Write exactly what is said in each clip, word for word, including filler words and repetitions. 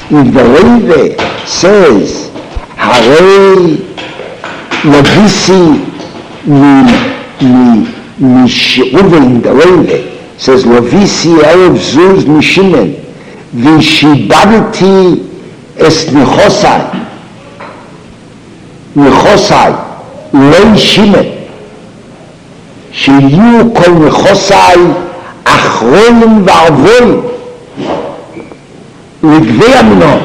if the Rebbe says, Harei Lovisi Reuven, the Rebbe says, Lovisi Erev Zuz Mishimen, V'shibaditi es Nechosai, Nechosai, Lei Shimen, שיהיו כל נכוסי אחרונים וערבונים לגבי המנון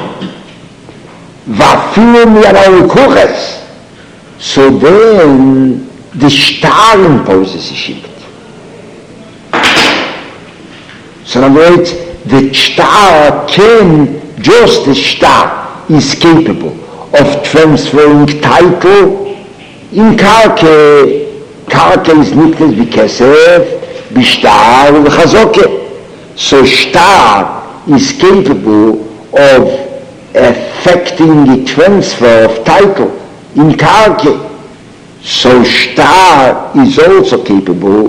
ואפילו מיד כוחס. So then the star imposes a shift. So in other words, the star can, just the star is capable of transferring title in Karke. Karka is niknes b'kesef, b'shtar, v'chazoke. So shtar is capable of affecting the transfer of title in karka. So shtar is also capable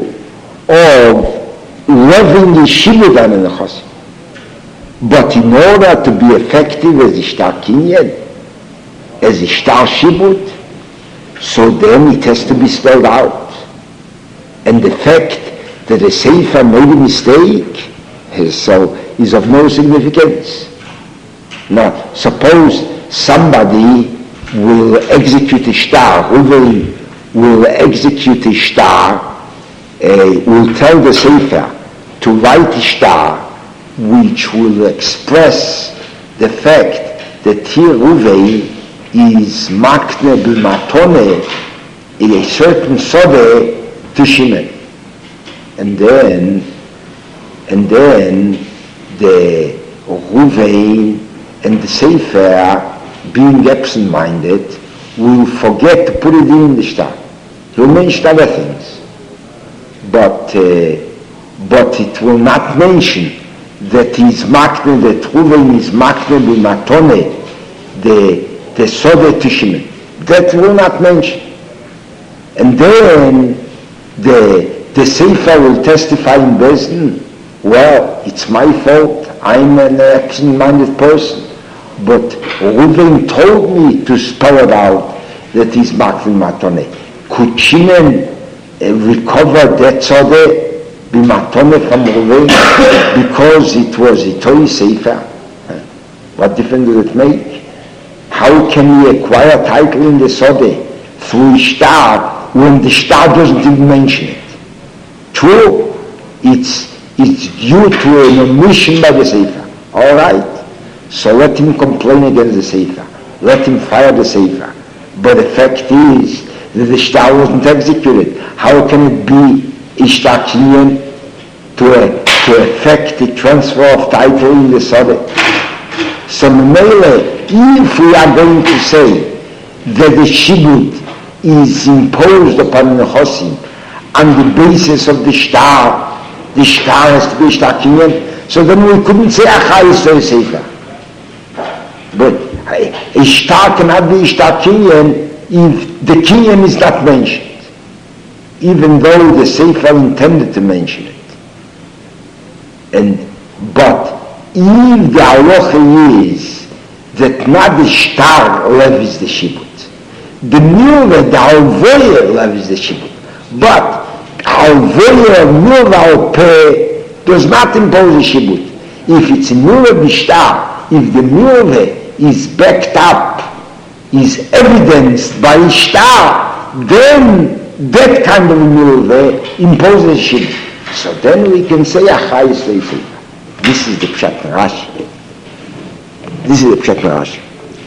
of loving the shibud on the chos. But in order to be effective as the shtar kinyan, as the shtar shibud, so then it has to be spelled out. And the fact that the Sefer made a mistake is, so, is of no significance. Now, suppose somebody will execute a shtar, who will, will execute a shtar, uh, will tell the Sefer to write a shtar which will express the fact that here Ruvei is makne b'matone in a certain sode to Shimon. And then, and then the Ruvain and the Sefer, being absent-minded, will forget to put it in the shtar. He'll mention other things, but uh, but it will not mention that he's makne, that Ruvain is makne b'matone, the the sode to Shimon. That will not mention. And then the the Sefer will testify in Bezdin, well, it's my fault, I'm an absent-minded person, but Reuven told me to spell it out that he's makne matone. Could Shimon uh, recover that sode b'matone from Reuven because it was a Torah Sefer? What difference does it make? How can we acquire title in the sode through shtar when the shtar doesn't even mention it? True, it's, it's due to an omission by the Sefer. All right, so let him complain against the Sefer. Let him fire the Sefer. But the fact is that the shtar wasn't executed. How can it be a shtar kinyan to, uh, to affect the transfer of title in the sode? So Mele, if we are going to say that the shibud is imposed upon the chosim on the basis of the shtar, the shtar has to be shtar kinyan, so then we couldn't say achayis to a sefer. But a shtar cannot be shtar kinyan if the kinyan is not mentioned, even though the sefer intended to mention it. And but if the halacha is that not the shtar levies the shibud, the milva, the halvoya levies the shibud, but halvoya milva peh does not impose a shibud. If it's a milva b'shtar, if the milva is backed up, is evidenced by shtar, then that kind of milva imposes a shibud. So then we can say achayis leifei. This is the Pshat Rashi. This is the Pshat Rashi.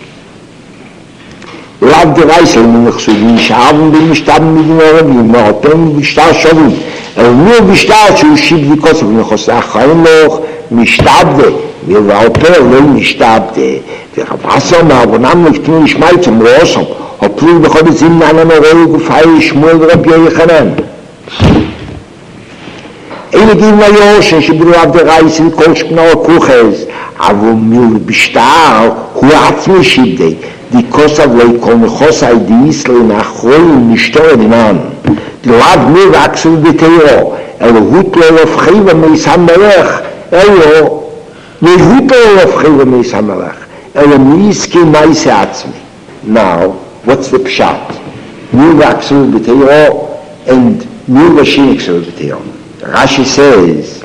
Lav de Reisel mechsuvin shaven bim shtaben mit den Arabim, noten b'shtar shavim. El nur b'shtar shu shib vikos v'nechosach chayim loch mishtabde v'valper lo mishtabde v'chavasa ma'avonam neftim nishmai zum rosham hoplu b'chod zim nanan oreu gufay shmuel Rabbi Yochanan. Ele give my ocean, she blew up the rice in Kosh Pnau Kuches, Avu Mil Bishtar, who asked me Shibde, the Kosav Lei Kol Nechosai, the Isle Nachol, Nishtor Dinan, the Lav Mil Axel Beteo, El Hutlo of Chiva Meisam Melech, Elo, the Hutlo of Chiva Meisam Melech, Elamiski Maise Atzmi. Now, what's the pshat? Milva Aksul B'Teiro and Milva Shin Aksul B'Teiro. Rashi says,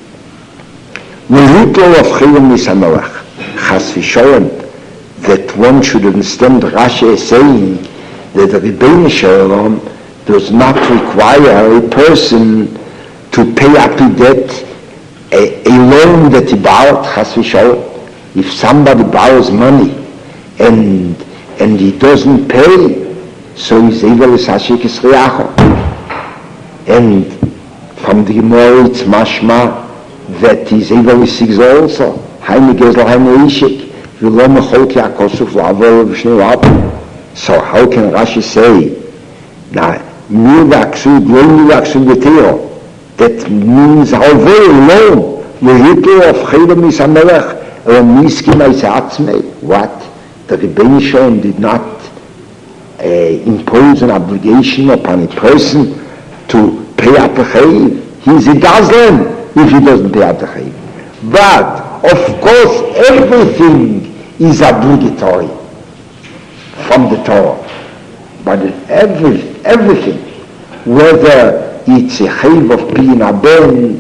V'hutlo of Chilum Nisamelach, Chas v'sholem, that one should understand Rashi is saying that the Rebbeinu Shalom does not require a person to pay up to debt a, a loan that he borrowed, Chas v'sholem. If somebody borrows money and and he doesn't pay, so he's able to Sashikis Riacho. And from the Gemara it's mashma that he's able to six also. Haime Gezel Haime Ishik. V'lo mechol ki akosuf la'avol v'shnei la'avol. So how can Rashi say, now, mir v'aksud, lo mir v'aksud v'teo, that means how very low, v'hitlo of chedem isamelech, or miski ma'isa'atzmei. What? The Rebbeinu Shalom did not uh, impose an obligation upon a person to pay up the chayiv. He's a gazlan if he doesn't pay up the chayiv. But, of course, everything is obligatory from the Torah. But every, everything, whether it's a chayiv of Pin Aben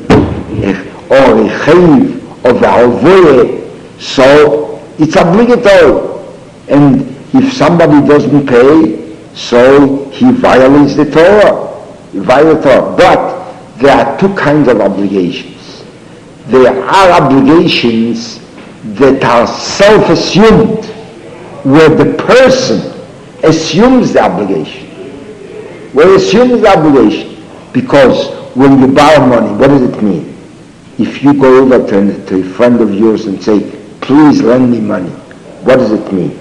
or a chayiv of Alvoye, so it's obligatory. And if somebody doesn't pay, so he violates the Torah. He violates the Torah. But there are two kinds of obligations. There are obligations that are self-assumed, where the person assumes the obligation. Where he assumes the obligation. Because when you borrow money, what does it mean? If you go over to, to a friend of yours and say, please lend me money, what does it mean?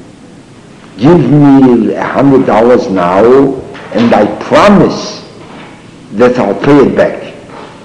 Give me a hundred dollars now, and I promise that I'll pay it back.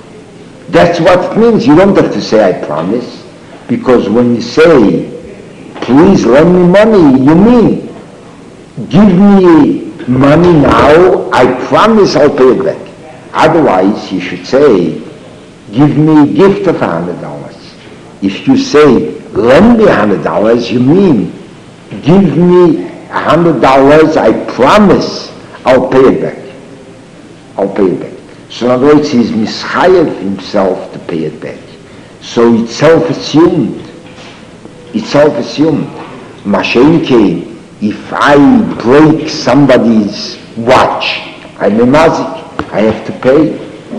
That's what it means. You don't have to say I promise, because when you say, please lend me money, you mean, give me money now, I promise I'll pay it back. Otherwise, you should say, give me a gift of a hundred dollars. If you say, lend me a hundred dollars, you mean, give me a hundred dollars, I promise I'll pay it back. I'll pay it back. So in other words, he's mischayev himself to pay it back. So it's self-assumed. It's self-assumed. Mashenke, if I break somebody's watch, I'm a mazik, I have to pay.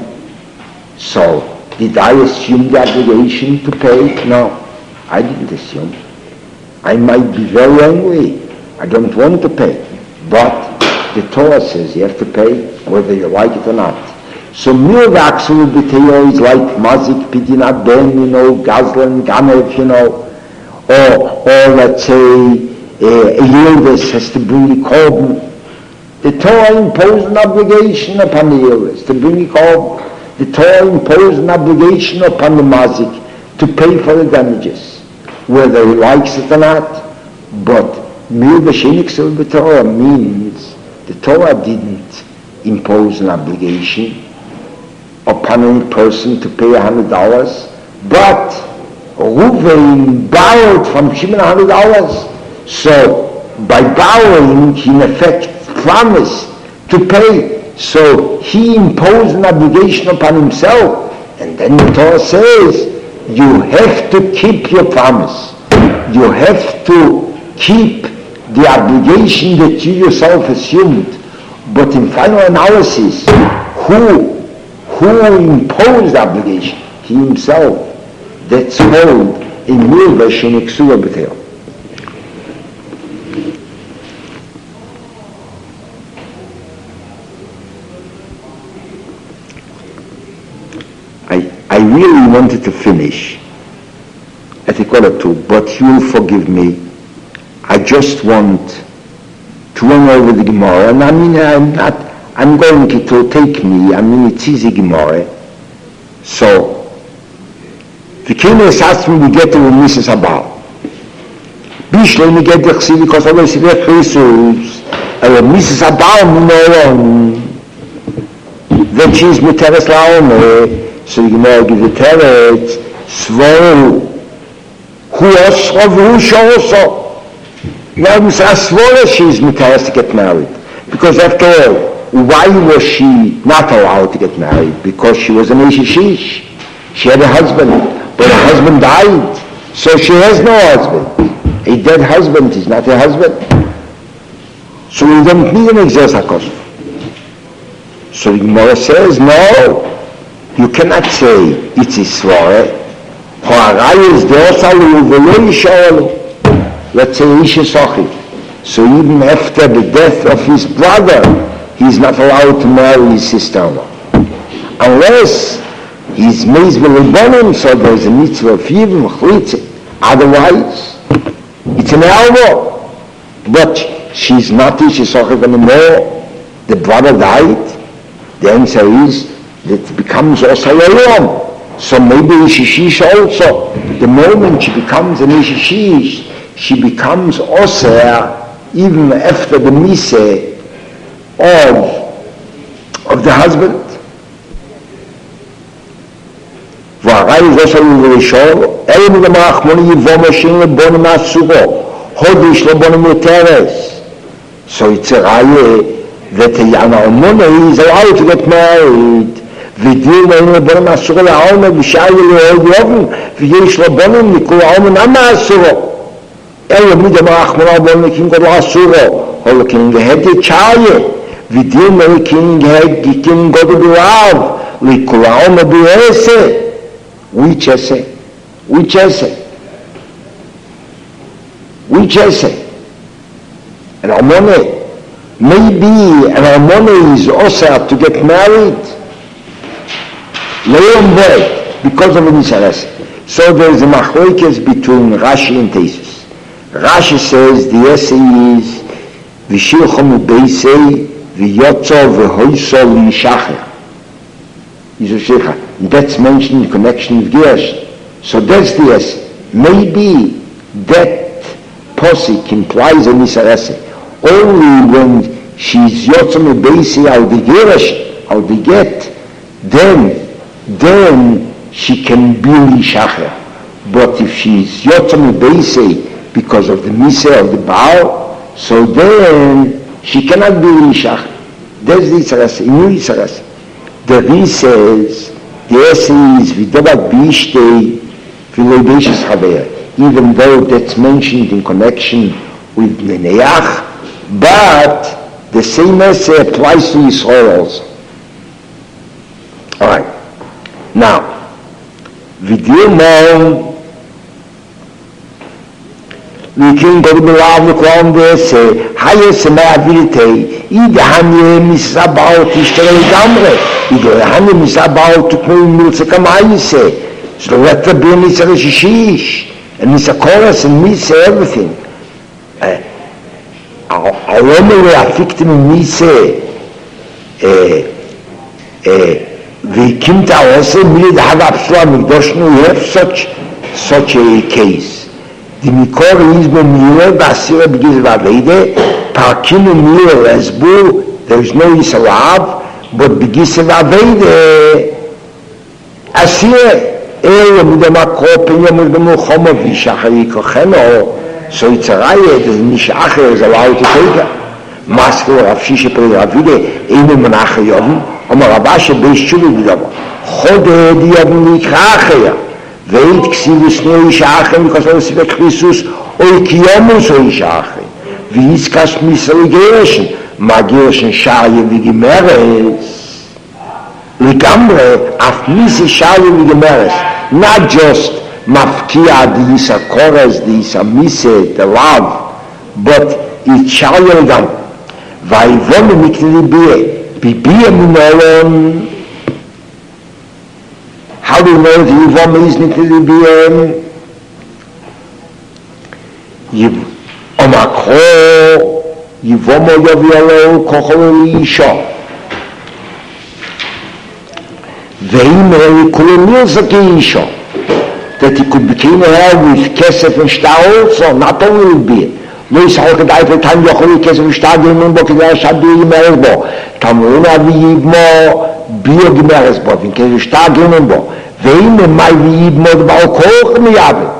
So, did I assume the obligation to pay? No, I didn't assume. I might be very angry. I don't want to pay. But the Torah says you have to pay whether you like it or not. So mir v'aksul b'teyo is like mazik pidinat ben, you know, gazlan, ganev, you know, or, or let's say uh, a yildes has to bring a korban. The Torah imposed an obligation upon the yildes to bring a korban. The Torah imposed an obligation upon the mazik to pay for the damages, whether he likes it or not. But mir v'sheniksul b'Torah means the Torah didn't impose an obligation upon any person to pay a hundred dollars, but Reuven borrowed from Shimon a hundred dollars. So by borrowing, he in effect promised to pay. So he imposed an obligation upon himself. And then the Torah says, you have to keep your promise. You have to keep the obligation that you yourself assumed. But in final analysis, who who imposed the obligation? He himself. That's called a milva sheniksuva b'teil. I I really wanted to finish at a quarter to, but you'll forgive me. I just want to run over the Gemara, and I mean, I'm not, I'm going to, to take me, I mean, it's easy Gemara. So, the Kenes asked me to get to Missus Abal. Bishle, we get the Chsiv, because I was there, Jesus, and Missus Abal, we know, that she's Miteres Laome, so the Gemara gives the Teretz, Svol, who also, who also. Now, Mister Aswara, she's has to get married. Because after all, why was she not allowed to get married? Because she was an Ishishish. She had a husband, but her husband died. So she has no husband. A dead husband is not a husband. So we don't need an exercise HaKosov. So the Gemara says, no, you cannot say it's Iswara. Let's say Ishisochi. So even after the death of his brother, he's not allowed to marry his sister-in-law. Unless he's made with so there's a mitzvah of Yivim, Chlitzit. Otherwise, it's an elbow. But she's not Ishisochi anymore. The brother died. The answer is that it becomes also a Yom. So maybe Ishishish also. The moment she becomes an Ishishish, she becomes Osir even after the Mise of, of the husband. והרי זה שלו וראשון, אלה מדמה אחמוני יבוא משין לבונו מהסורו, הודש לבונו מותרס. So it's a raya that the Yana is allowed to get married. ודיל מהם לבונו מהסורו לעומד בשעה ולאהוד יובן, ויש לבונו מכל העומד מהסורו. אלה מדמה אחמוני לבונו מקים גדול הסורו, הולו כנגהד יצ'איה, ודיל מהם כנגהד גדול ברעב, לכל העומד בעשה. Which essay? Which essay? Which essay? An almone. Maybe an almone is also to get married. Leon boy, because of an isares. So there is a machlokes between Rashi and Taisus. Rashi says the essay is v'shilchom u'beisei v'yotzo v'hoiso v'yishacher. That's mentioned in connection with Gersh. So that's the essay. Maybe that posik implies a misarese. Only when she's yotzam beisi al the Gersh, al the get, then, then she can be lishacher. But if she's yotzam beisi because of the misa of the Baal, so then she cannot be lishacher. That's the isarese. New isarese. The Ri says, the essay is Vidobat Bishtei Viloibeshis Chaver, even though that's mentioned in connection with Neneach, but the same essay applies to Yisrael also. Alright. Now, Vidyomon Vikin Gorbilav Niklam Vese, Hayes Me'aviltei, Idahanye Misabal Tishtere Gamre. Igor Hani Misabal to Kmei Milse Kamaise. So let there be Misa Rishish, and Misa Koras, and Misa everything. I only a victim in Misa, the Kimta also made the Hagapsla Mikdoshnu, we have such, such a case. The Mikor is Mimira, Basira B'giz Vavede, Parkim Mimira Lesbu, there is no Yisrael, but B'giz Vavede, Asir, Ere Midama Kopen, Yamudama Choma, Vishachari Kocheno, so it's a riot, the Mishacher is allowed to take her. Masker Rav Shisha Peri Ravide, Einu Menachar Yovim, Omar Rabashe Beish Shulu B'dama, Chode Diyavim Nikrachaya, Veit Ksivus No Yishachem, because I was with Jesus, Oy Kiyomus O Yishachem, V'yizkas Misal Gershon, Ma Gershon Shaya V'gimeres, Ligamre, Af Misi Shaya V'gimeres, not just Mafkia, the Yisa Kores, the Yisa Mise, the love, but it's Shaya Ligam, V'ayvon Mikli Bie, Bibia Minolon. How do you know the Yivom is Nitilibiyem? Omakro, Yivomo Yavialo, Kocholo Isha. Veimeri Kulomil Zaki Isha. That he could become her with Kesef and Shtar also, not only with beer. Lo Yisrael Kedai for time Yocholi Kesef and Shtar Gimbo Kedai Shadu Yimeresbo. Tamuna V'Yibmo Bio Gimeresbo. V'Kesef Shtar Gimbo. ואם מה ויבמוד באו כוח מייבא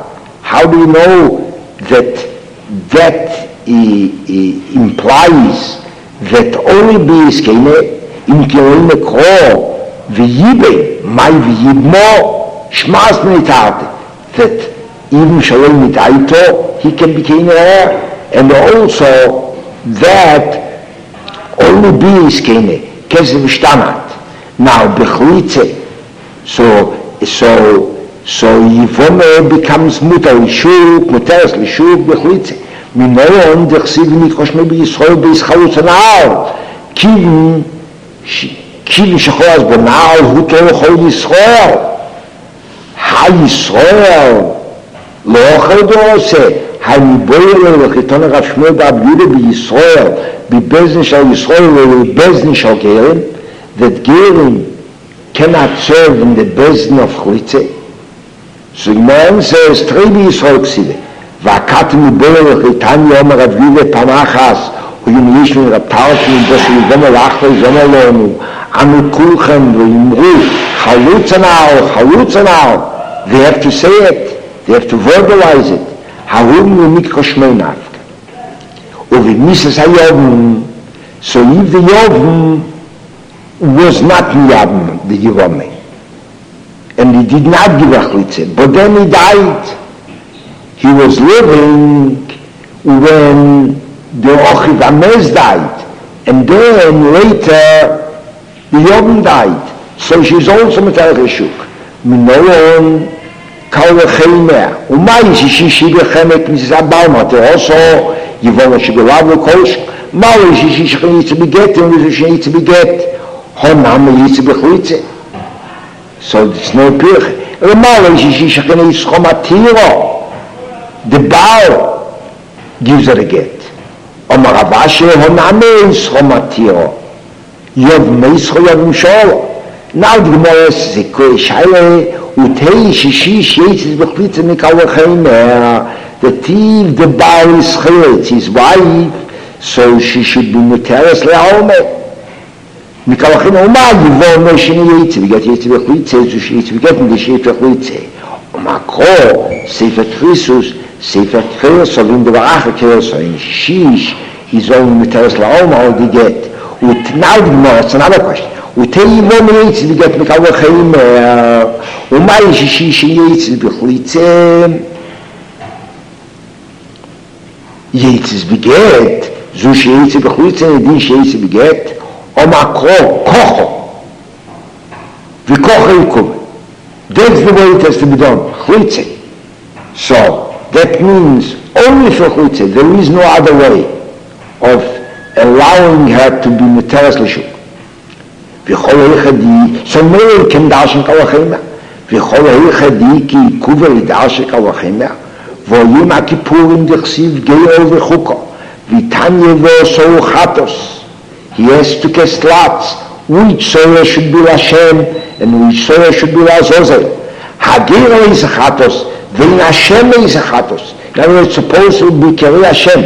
how do you know that that uh, uh, implies that only beis kene im kiloi nekro v'yibe mai v'yibmo shmas mitarte, that even shalom mitaito he can be kene, and also that only beis kene kesef shtanat. Now bechlitze, so so so Yivome becomes mutar l'shuk, muteres l'shuk bechlitze. Minoyon dechsiv nikoshme b'Yisrael b'Yischalut anal. Kivin kivin shechoraz b'nal hu tolchol Yisrael. Ha Yisrael lo ochel do'ose. Ha niboyer l'chiton Rav Shmuel bar Yehuda b'Yisrael b'bezdin shel Yisrael u'b'bezdin shel Gerim, that Gerim cannot serve in the bezdin of Chlitze. So Gemara says, Trebi Yisrael Ksive, V'akat miboyer l'chitanya omer Rav Yehuda panachas u'yim yishnu Rav Talkin b'osu yivome l'achlo yivome lonu anu kulchem v'yimru chalutz anal, chalutz anal. They have to say it, they have to verbalize it. Ha'um u'mikro shmei nafka. U'v'misas ha'yovim, so if the Yovim was not miyabim, the Yivome, and he did not give a chlitze, but then he died. He was living when the Ochiv Amez died, and then later the Yovim died. So she's also Metalech Reshuk. Minoyon Kal V'cheimeh. Umay Shishi Shibechemet Misas Abalmat. Also Yivome Shibelav L'Kolsh. Mali Shishi Shichin Yitzbe Get, and Shishi Yitzbe Get. Honam Yitzbe Chlitze. So it's no pirch. Remember, the Baal gives her a get. Omar Avashe honame ischomatiro. Yov meischo yavim sholo. Now the Gemara says, Shaile utei shishish yetzis b'chlitze mikal v'cheimer. The thief, the Baal is chayetz, his wife, so she should be muteres le'almeh. Mikal v'cheimer, Omar yivon no shini yetzis, we get yetzis b'chlitze, so she yetzis b'get in the sheet b'chlitze. Omar kro, Sefer Trisus, Sefer Trisus, so in the Barach Trisus, in Shish, is only muteres le'almeh, or the get. Now the Gemara, it's another question. Utei yivon yetzis b'get mikal v'cheimer, Omar yishish yetzis b'chlitze, Yetzis beget, so she yetzis b'chlitze, and din she yetzis beget, Oma kro, kocho, v'kocho yikuv. That's the way it has to be done, chlitze. So, that means only for chlitze, there is no other way of allowing her to be meteres l'shuk. V'chol eichadi, so no one can darshan kal v'cheimer. V'chol eichadi ki yikuv v'darshan kal v'cheimer. Voyim HaKippurim dechsiv geol v'chuko, v'tanya v'oso chatos. He has to cast lots, which soil should be Hashem, and which soil should be Azazel. Hagera is a chatos, v'in Hashem is a chatos. In other words, suppose it would be Keri Hashem.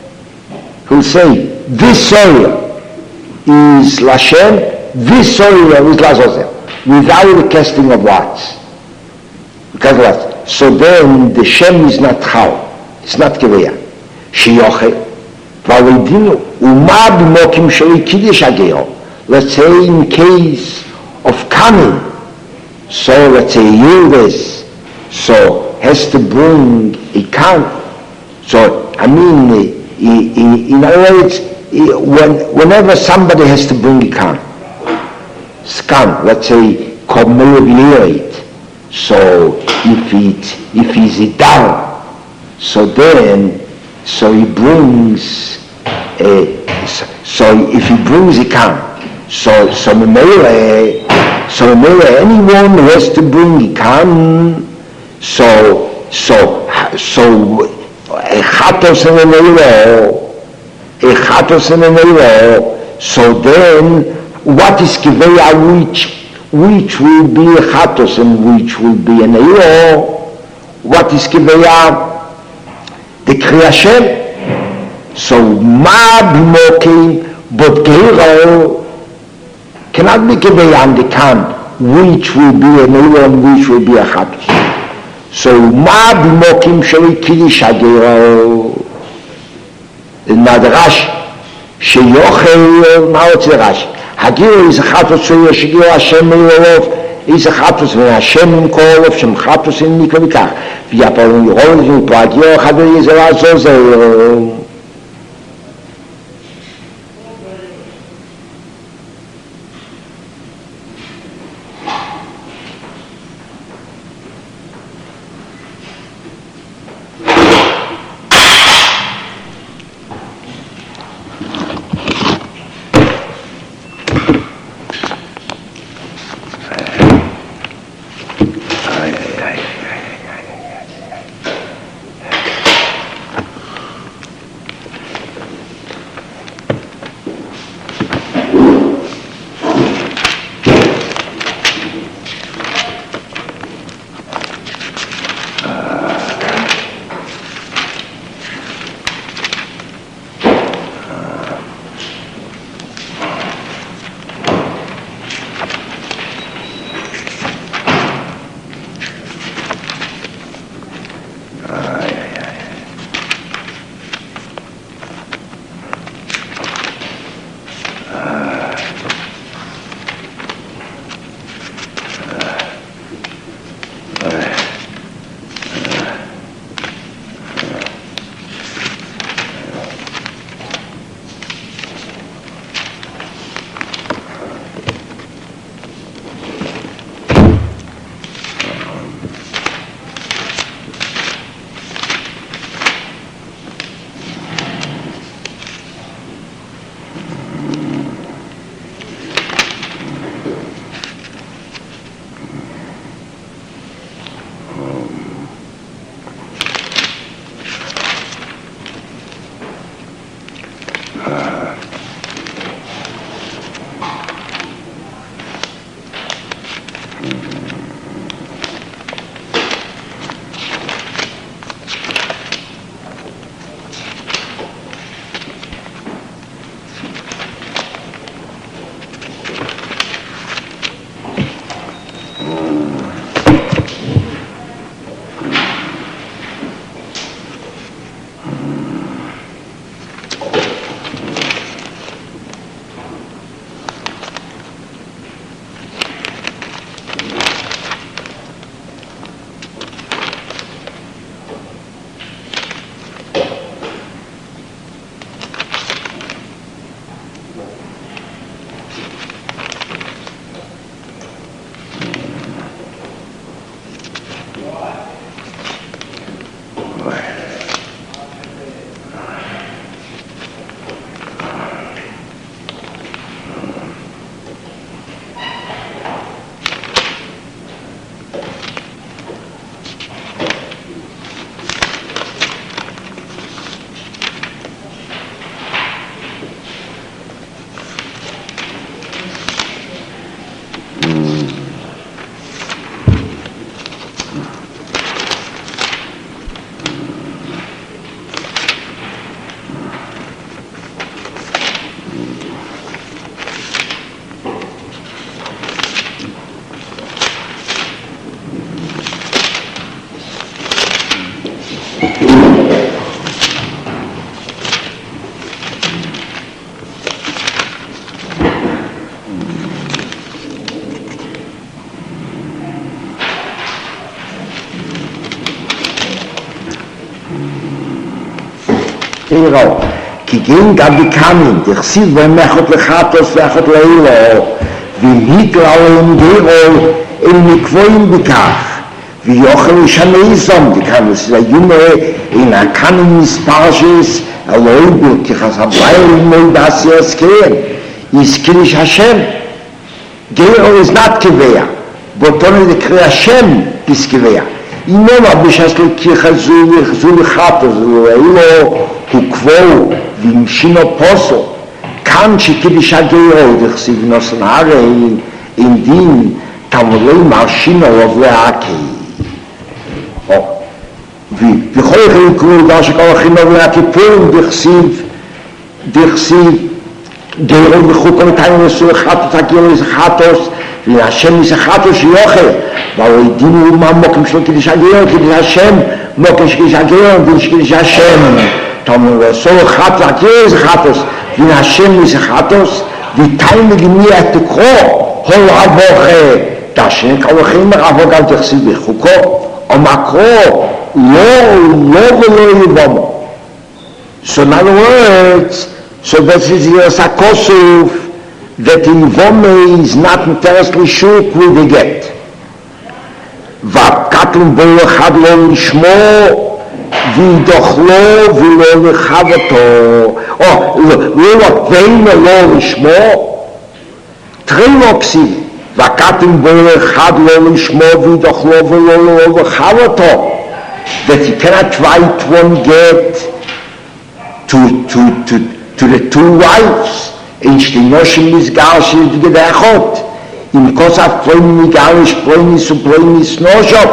He'll say, this soil is Lashem, this soil is Lazazel, without the casting of lots. Because what? So then the Shem is not Chal, it's not Keveya. Shiyoche, Validinu, Uma b'mokim sheli kiddush ageo. Let's say in case of coming, so let's say Yildes, so has to bring a can. So, I mean, in other words, when, whenever somebody has to bring a can, scan, let's say, commemorated. So if it if he's a down, so then so he brings a so if he brings a can, so so memele so memele anyone who has to bring a can, so so so a chatos and memele a chatos and memele. So then what is kiveya, which which will be a chatos and which will be an eiro? What is kiveya? The kriyashem. So ma b'mokim, but geiro cannot be kiveya on the can, which will be an eiro and which will be a chatos. So מה במוקים של קידיש הגרו? נדרש שיוכל, מה רוצה רש? הגירו איזה חטוס יש גירו השם מלרוב, איזה חטוס והשם עם כל רוב, שם חטוס עם ניקו וכך. ויפלו ירון ופה הגירו אחד ואיזה לעזור זה. תראו, כי גאים גם בקאמים, תכסיב בהם מאחות לחטוס ואחות לאילו, והיגל עליהם גאו, הם נקבועים בכך, ויוכל ישנה זום, דקאנוס, ויומר, אין הקאמים מספרשס, אלוהי בלתיחס הבאים מולדסי עסקיין, יזכיריש השם, גאו is not קבע, באותנו דקרא השם is קבע, אינמה בשס לקיחה זו לחטוס, ואילו הוא קבעו וימשינו פוסו, כאן שקידיש הגאו דכסיב נוסן הרי אין דין תמולי מרשינו ובלעקי. וכל אחד יקראו דבר שכל הכינו ולעקיפורים דכסיב, דכסיב גאו וחוקו נתיים נסו לחטוס הגאו איזה חטוס והשם ישחטו שיוכל, והוא ידינו מה מוקם שלו כדי שגריון, כדי השם, מוקם שכדי שגריון, כדי שהשם, תאמרו, ועשו חט, והכיר איזה חטוס, והשם ישחטוס, ותאים לגמי התקרו, הול עבוכה, תשן כלכם מרבו גם תחסיד בחוקו, או מקרו, לא, לא ולא יבומו. So in other words, so this is Yosef Kosuf, that in Vome is not entirely shook with the get. והקטן בו אחד לא לשמו, וידוכלו ולא לחב אותו. או, לא, ואין לא לשמו, טרילוקסי, והקטן בו אחד לא לשמו, וידוכלו ולא לחב אותו. That you cannot write one get to, to, to, to the two wives. In שתינושם מסגר של גדחות. עם כוסף פלויני מגרש, פלויניס ופלויניס נושוב.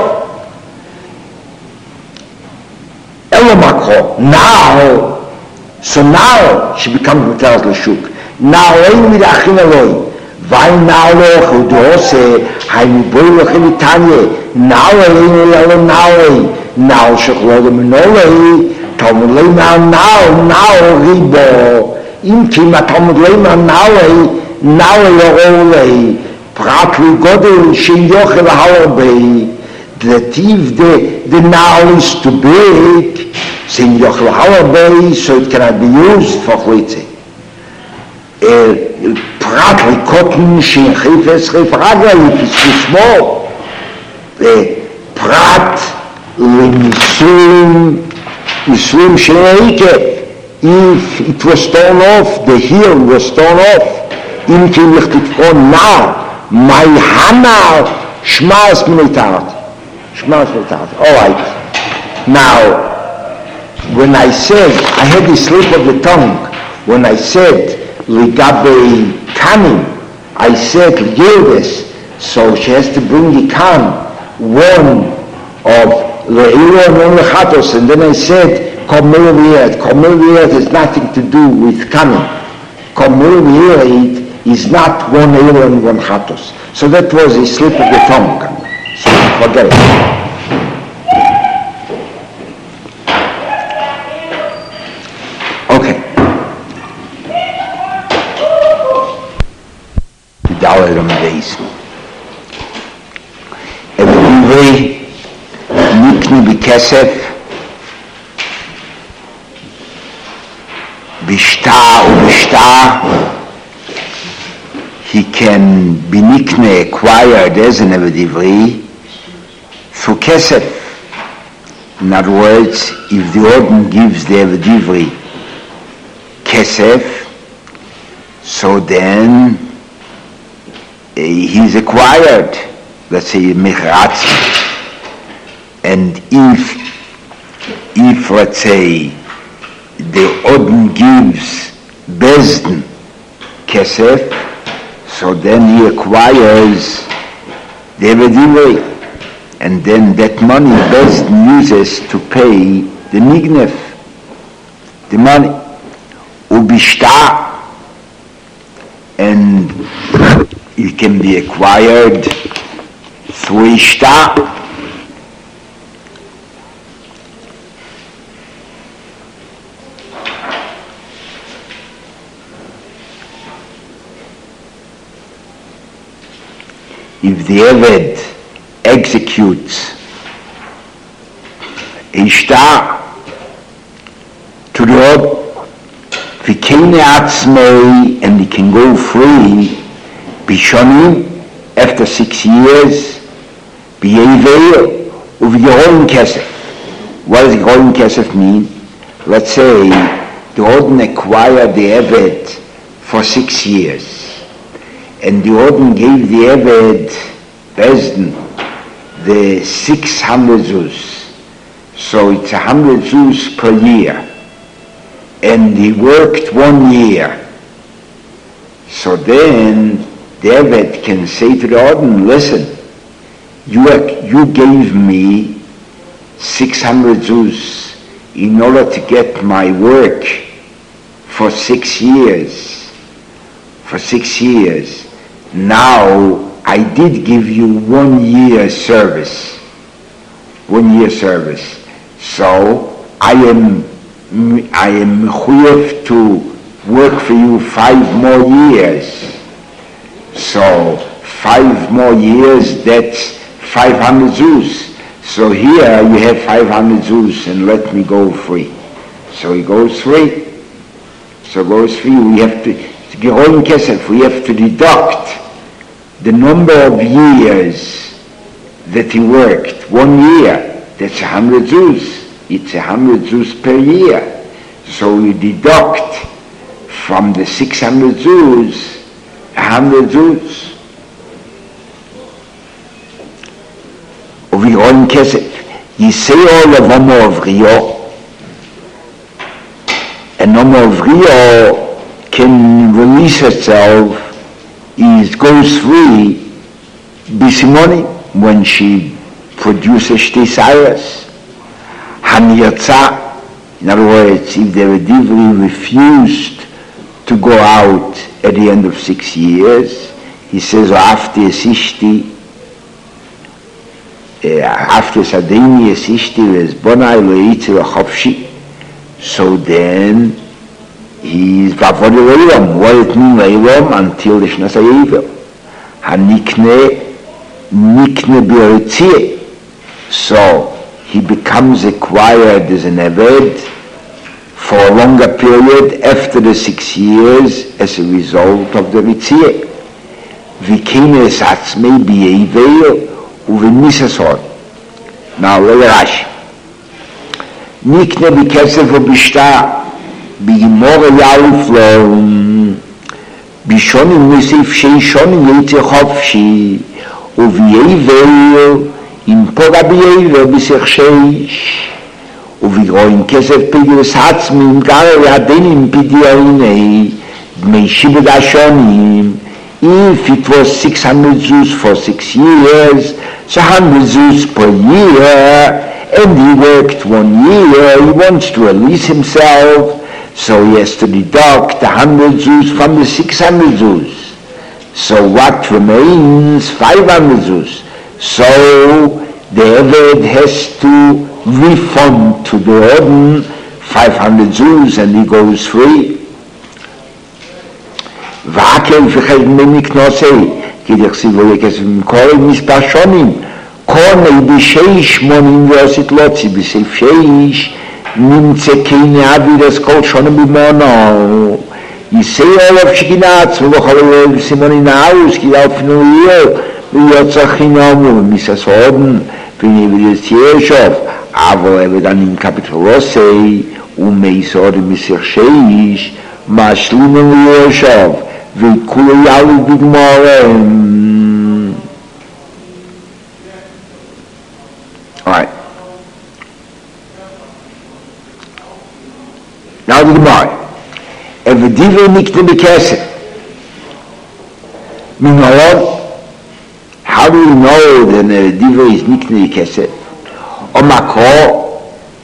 אלו מקרו. Now, so now she becomes מתארת לשוק. Now אין מדעכין אלוהי. ואי נאו לא אוכל דעושה, היינו בואי לכם איתניה. נאו אלינו אלו נאוי. נאו שכלו למנולוי. תלמוד לי נאו נאו, נאו ריבו. אם כי מה תלמוד לי נאוי, נאו יורו לי. פרט לגודל שיוכל הרבה, that if the, the now is too big, then יוכל הרבה, so it cannot be used for chalitza. פרט לקוטן שחפץ חף רגע, if it's too small, פרט לניסויים, ניסויים של העיקר, if it was torn off, the heel was torn off, אם כי לכתבו now, my hammer shmas militart shmas militart. All right, now when I said I had the slip of the tongue when I said ligabe kanim, I said Yildes, so she has to bring the kan one of le'ilon and lechatos, and then I said komil v'yed. Komil v'yed has nothing to do with kanim. Komil v'yed is not one Eilo and one Chatos. So that was a slip of the tongue. So forget it. Okay. The dollar on the days. Every Nikni B'Kesef B'Shta u'B'Shta he can be nikne acquired as an Evadivri through Kesef. In other words, if the Odin gives the Evadivri Kesef, so then uh, he's acquired, let's say, Mechratzi. And if, if, let's say, the Odin gives Bezdin Kesef, so then he acquires the Evadivri, and then that money best uses to pay the Nignef, the money, Ubishta, and it can be acquired through Ishta. If the Eved executes Ishta to the Od, Vikene Atzmei, and he can go free, Bishonim, after six years, B'Yeveil, Uv Kesef. What does Yeroim Kesef mean? Let's say the Odin acquired the Eved for six years. And the Odin gave the Eved Bezdin the six hundred zuz. So it's a hundred zuz per year. And he worked one year. So then the Eved can say to the Odin, listen, you, you gave me six hundred zuz in order to get my work for six years. For six years. Now I did give you one year service, one year service. So I am, I am mechuyev to work for you five more years. So five more years, that's five hundred zuz. So here you have five hundred zuz and let me go free. So he goes free. So goes free. We have to, geroin kesef, we have to deduct the number of years that he worked. One year, that's a hundred zuz. It's a hundred zuz per year. So we deduct from the six hundred zuz, a hundred zuz. We own kesef. You say all of Omer of Rio, and Omer of Rio can release itself, is goes free, bisimoni, when she produces desires. Hamiyatza, in other words, if the Redivri refused to go out at the end of six years, he says, after Sishti, after Sadini Sishti is Bonai Loitzi Chofshi. So then he is Vavod Leilam. What it means Leilam until the Shnasa Yevil. Hanikne Nikne Bioritzie. So he becomes acquired as an Eved for a longer period after the six years as a result of the Ritzie. Vikine Satzme Bievel Uvenisasor. Now let Rashi. Nikne Bikesef Ubishta Bigimore Yauflo Bishonim Nisif Sheishonim Yitze Chofshi Uvievel Im Poga Bievel Bisech Sheish Uvigroin Kesef Pigis Hatzmim Gara Yadenim Pidiainei Dmei Shibud Ashonim. If it was six hundred zuz for six years, so one hundred zuz per year, and he worked one year, he wants to release himself, so he has to deduct one hundred zuz from the six hundred zuz. So what remains? five hundred zuz. So the Eved has to refund to the Odin five hundred zuz and he goes free. Vakel v'chel memiknosei, כי דכסיב לא יכסף ממקור מספר שונים, קורני בשש מונים ועשית לוצי, בסעיף שש נמצא כהנה אבידס כל שונה במונו. יסי עולף שכינץ ובכל עולף סימוני נאוס, כי לאופנו יהיה, ויוצא חינום ומסס עודן, ונבידס ישוף, אבל עבדנים קפיטלוסי, ומייסוד מסך שש, משלימים לישוף, וכולו יעלו בגמורם. Alright. Now the Gemara. Evediva nikne bekesef. Minalon, how do you know that Evediva is nikne bekesef? Omakro,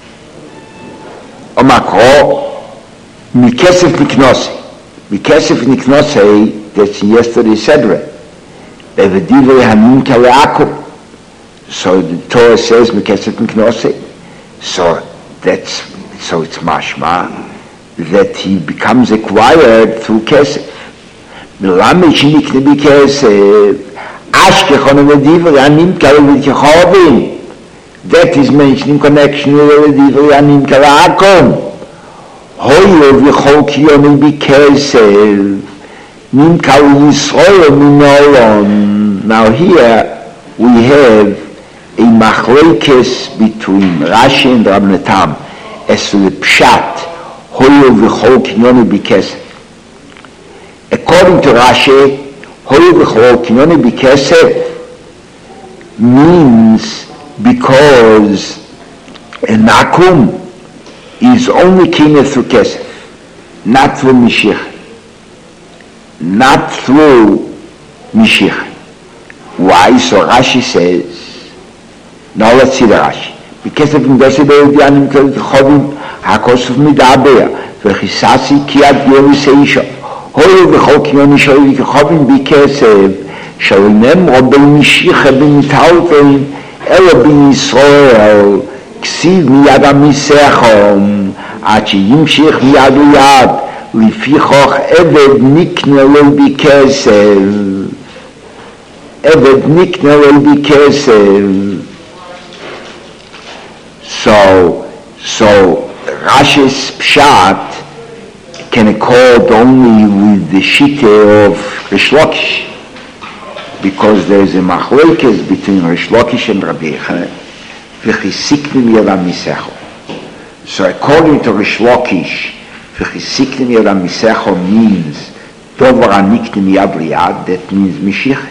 Omakro, mikesef niknose. Mikesef niknose, that's yesterday's Sedra. Evediva hamim kaleakum. So the Torah says mikesef niknose. So that's, so it's mashma that he becomes acquired through kesef. Milamish nikne bekesef. Ashkechon evediva hamim kaleakum. That is mentioned in connection with evediva hamim kaleakum. Hoyo v'chol kiyoni b'kesef nimkal Yisrael minolon. Now here we have a machlekes between Rashi and Rabbeinu Tam as to the pshat hoyo v'chol kiyoni b'kesef. According to Rashi, hoyo v'chol kiyoni b'kesef means because a nakum is only came through kesef, not through Mashiach, not through Mashiach. Why? So Rashi says, now let's see the Rashi. Because of Indesibel Dianim Chovim Hakosuf Midaber Vechisasi Kiat Yomi Seisha Hoyo V'chol Kiyoni Shoyi Chovim B'kesef שלנאמרו במשיחה בנטלטלים, אלא בישראל, כסיב מיד המסכם, עד שימשיך מיד ליד, לפיכך עבד נקנה לו בכסף. עבד נקנה לו בכסף. So, so Rashi's pshat can accord only with the shita of Rish Lakish, because there is a machlokes between Rish Lakish and Rabbi Yochanan. V'chisiknim yadam misecho. So according to Rish Lakish, v'chisiknim yadam misecho means dovar aniknim yad liyad, that means Mashiach.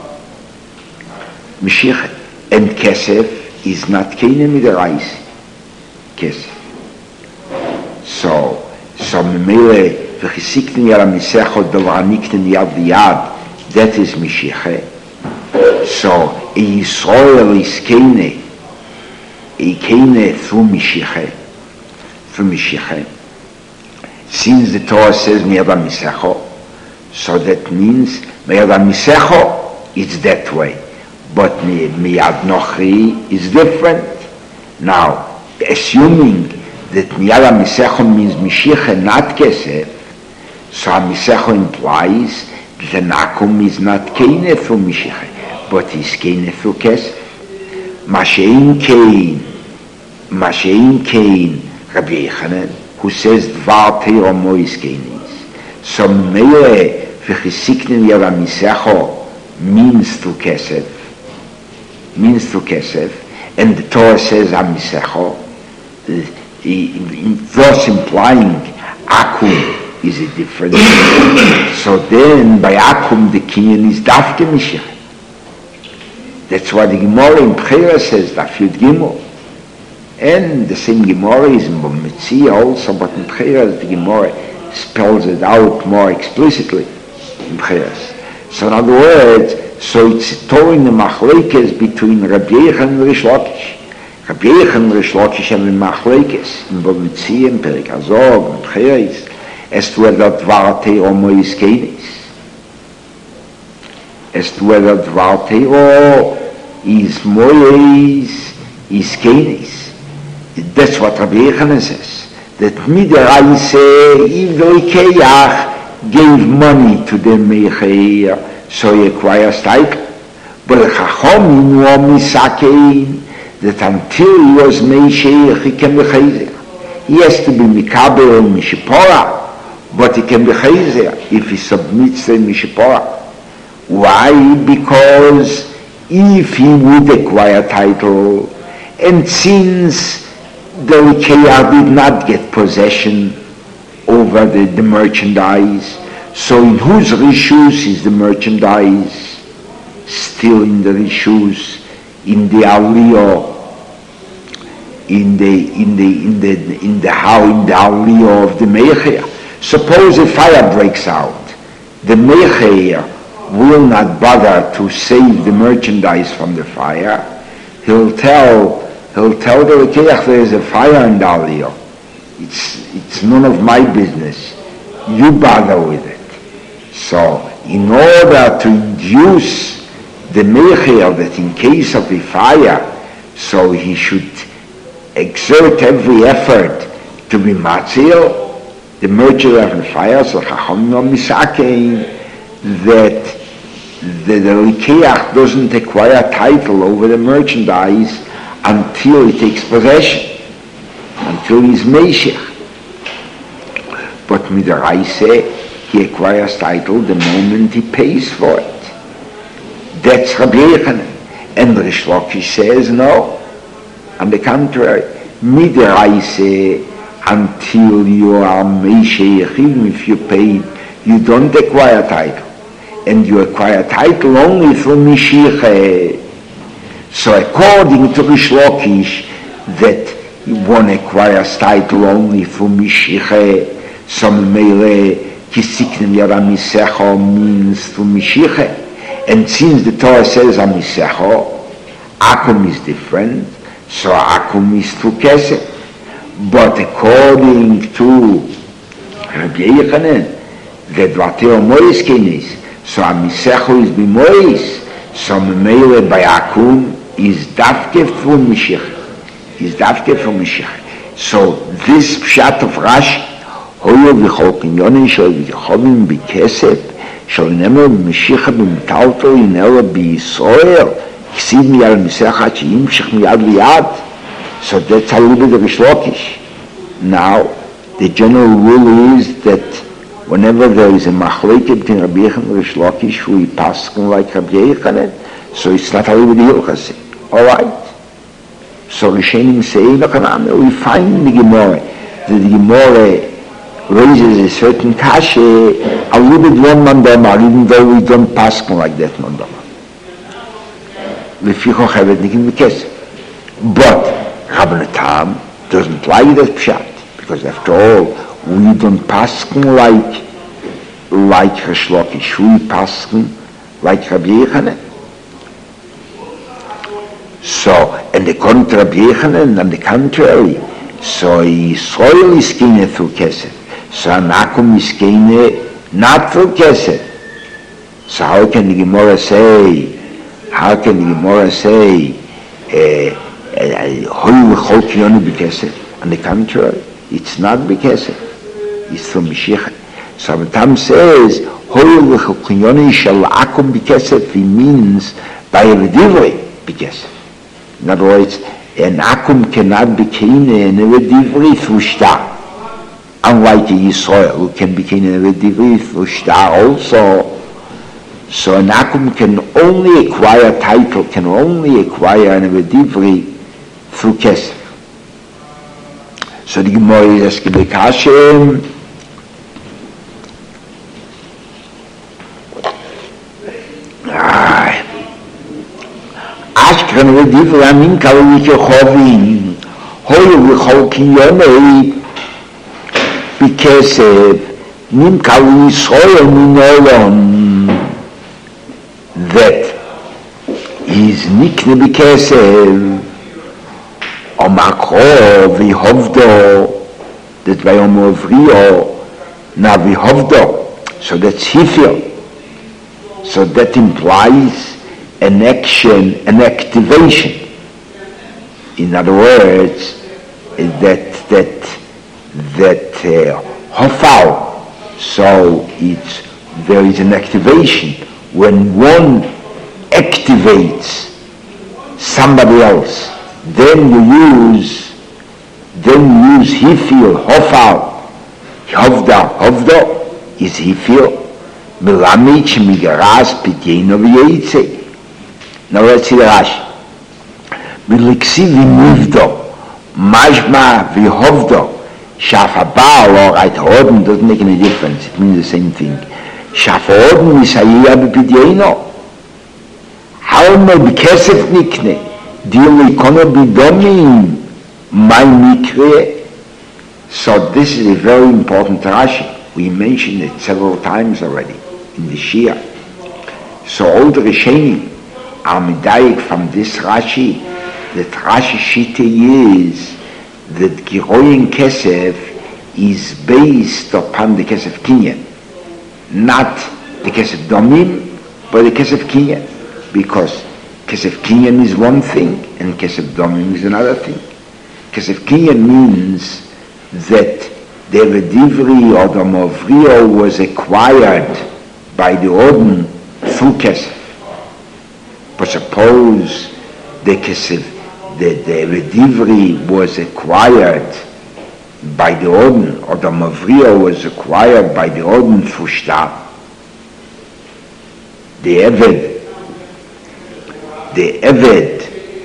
Mashiach and kesef is not keinem midaraisi. Kesef. So, so memele v'chisiknim yadam misecho dovar aniknim yad liyad, that is Mashiach. So in Yisrael is keine, a keine through Mashiach, through Mashiach. Since the Torah says miyad misecho, so that means miyad misecho, it's that way. But miyad nochri is different. Now, assuming that miyad misecho means Mashiach, not kesef, so misecho implies the nakum is not keine through Mashiach, but is keine through kesef. Mashein kein, Mashein kein, Rabbi Yochanan, who says dvar teiro mois keinis. So mele v'chisiknim yad misecho means through kesef, means through kesef, and the Torah says amisecho, thus implying akum is a different thing. So then by akum the kinyan is dafke Mashiach. That's why the Gemara in Bechira says Daf Yud Gimel. And the same Gemara is in Metzia also, but in Bechira the Gemara spells it out more explicitly in Bechira. So in other words, so it's a Torah in the machlekes between Rabbi Yochanan and Rish Lakish. Rabbi Yochanan and Rish Lakish have a machlekes in Metzia, in Perek Hazog, in Bechira, as to whether dvar teiro mois keinis, as to whether dvar teiro is mois is keinis. That's what Rabbi Yochanan says. That midaraise, if the Keach gave money to the Mechair, so he acquires title. But the Chachomim were misakein, that until he was Meisheich, he can be Chayzer. He has to be Mikabel and Mishipora, but he can be Chayzer if he submits to Mishipora. Why? Because if he would acquire title, and since the Rikeya did not get possession over the, the merchandise, so in whose rishus is the merchandise? Still in the rishus, in the aliyah, in the in the in the in the how in the aliyah of the Mechair. Suppose a fire breaks out, the Mechair will not bother to save the merchandise from the fire. He'll tell he'll tell the Rikeach there is a fire in the aliyah. It's it's none of my business. You bother with it. So in order to induce the Mechair that in case of a fire, so he should exert every effort to be matzil, the merchant of the fire, so Chacham no misakein, that the, the Rikeach doesn't acquire title over the merchandise until he takes possession, until he's Meishech. But midaraise, he acquires title the moment he pays for it. That's Rabbi Yochanan. And Rish Lakish says no. On the contrary, midaraise, until you are Meishech, even if you paid, you don't acquire title. And you acquire title only through Mashiach. So according to Rish Lakish, that one acquires title only through Mashiach, some mele kisiknim yad misecho means through Mashiach. And since the Torah says amisecho, akum is different, so akum is through kesef. But according to Rabbi Yochanan, that vateo mois kenis, So a Misecho is Bimois, so Memele by Akum is Dafke from Mashiach. Is Dafke from Mashiach. So this Pshat of Rashi, Hoyo v'chol kinyonin shel v'chovim b'kesef, shel nemer Mashiach b'mtalto yinela b'Yisrael, ksiv miyad Misecha sheyimshech miyad liyad. So that's a little bit of Rish Lakish. Now, the general rule is that whenever there is a machleket between Rabbi Yochanan and Rish Lakish who he paskin like Rabbi Yochanan, so it's not a little bit of Hilchasi. All right. So Rishonim say, we find in the Gemara that the Gemara raises a certain kasha, a little bit one mandamar, even though we don't paskin like that mandamar. Lefichoch have it nikin b'kesef. But Rabban Tam doesn't like that pshat, because after all, we don't paskin like like Rish Lakish, we paskin like Rabbi Yochanan. So, and according to Rabbi Yochanan, on the contrary, so Yisrael is kine through Kesef, so Anakum is kine not through Kesef. So how can the Gemara say, how can the Gemara say, uh, on the contrary, it's not b'kesef, it's from Mashiach. So the Tam says, he means by a redivri b'kesef. In other words, an akum cannot be kine in a redivri through shtar. Unlike a Yisrael, who can be kine in a redivri through shtar also. So an akum can only acquire title, can only acquire an redivri through Kesef. So the Gemara is asking the Kashem, Ashkran v'divra min kavli kechovim, hoyu v'chol kinyonei b'kesef, nim kavli Yisrael min olam, that is nikne b'kesef, Omakro v'hovdo, that by Omovrio, now v'hovdo, so that's Hifil. So that implies an action, an activation. In other words, that that that uh, Hofal, so it's there is an activation when one activates somebody else. Then you use, then you use Hifil, Hofal, Hovda, Hovda is Hifil, Melamich, Migaras, Pidyeino, V'yeitze. Now let's see the Rashi. V'liksi v'nivdo, Majma v'hovdo, Shafabal, or right, Orden doesn't make any difference, it means the same thing. Shafodin Misayya b'Pidyeino. How may be Kesef Nikne? Dearly kono bidomim my mikre. So this is a very important Rashi. We mentioned it several times already in the Shia. So all the Rishonim are medayik from this Rashi that Rashi Shita is that Giroyin Kesef is based upon the Kesef Kinyan, not the Kesef Domim, but the Kesef Kinyan, because Kesef Kinyan is one thing and Kesef Domim is another thing. Kesef Kinyan means that the Redivri or the Movrio was acquired by the Odin through Kesef. But suppose the Kesef, the, the Redivri was acquired by the Odin, or the Movrio was acquired by the Odin through Shtar. The Eved The Eved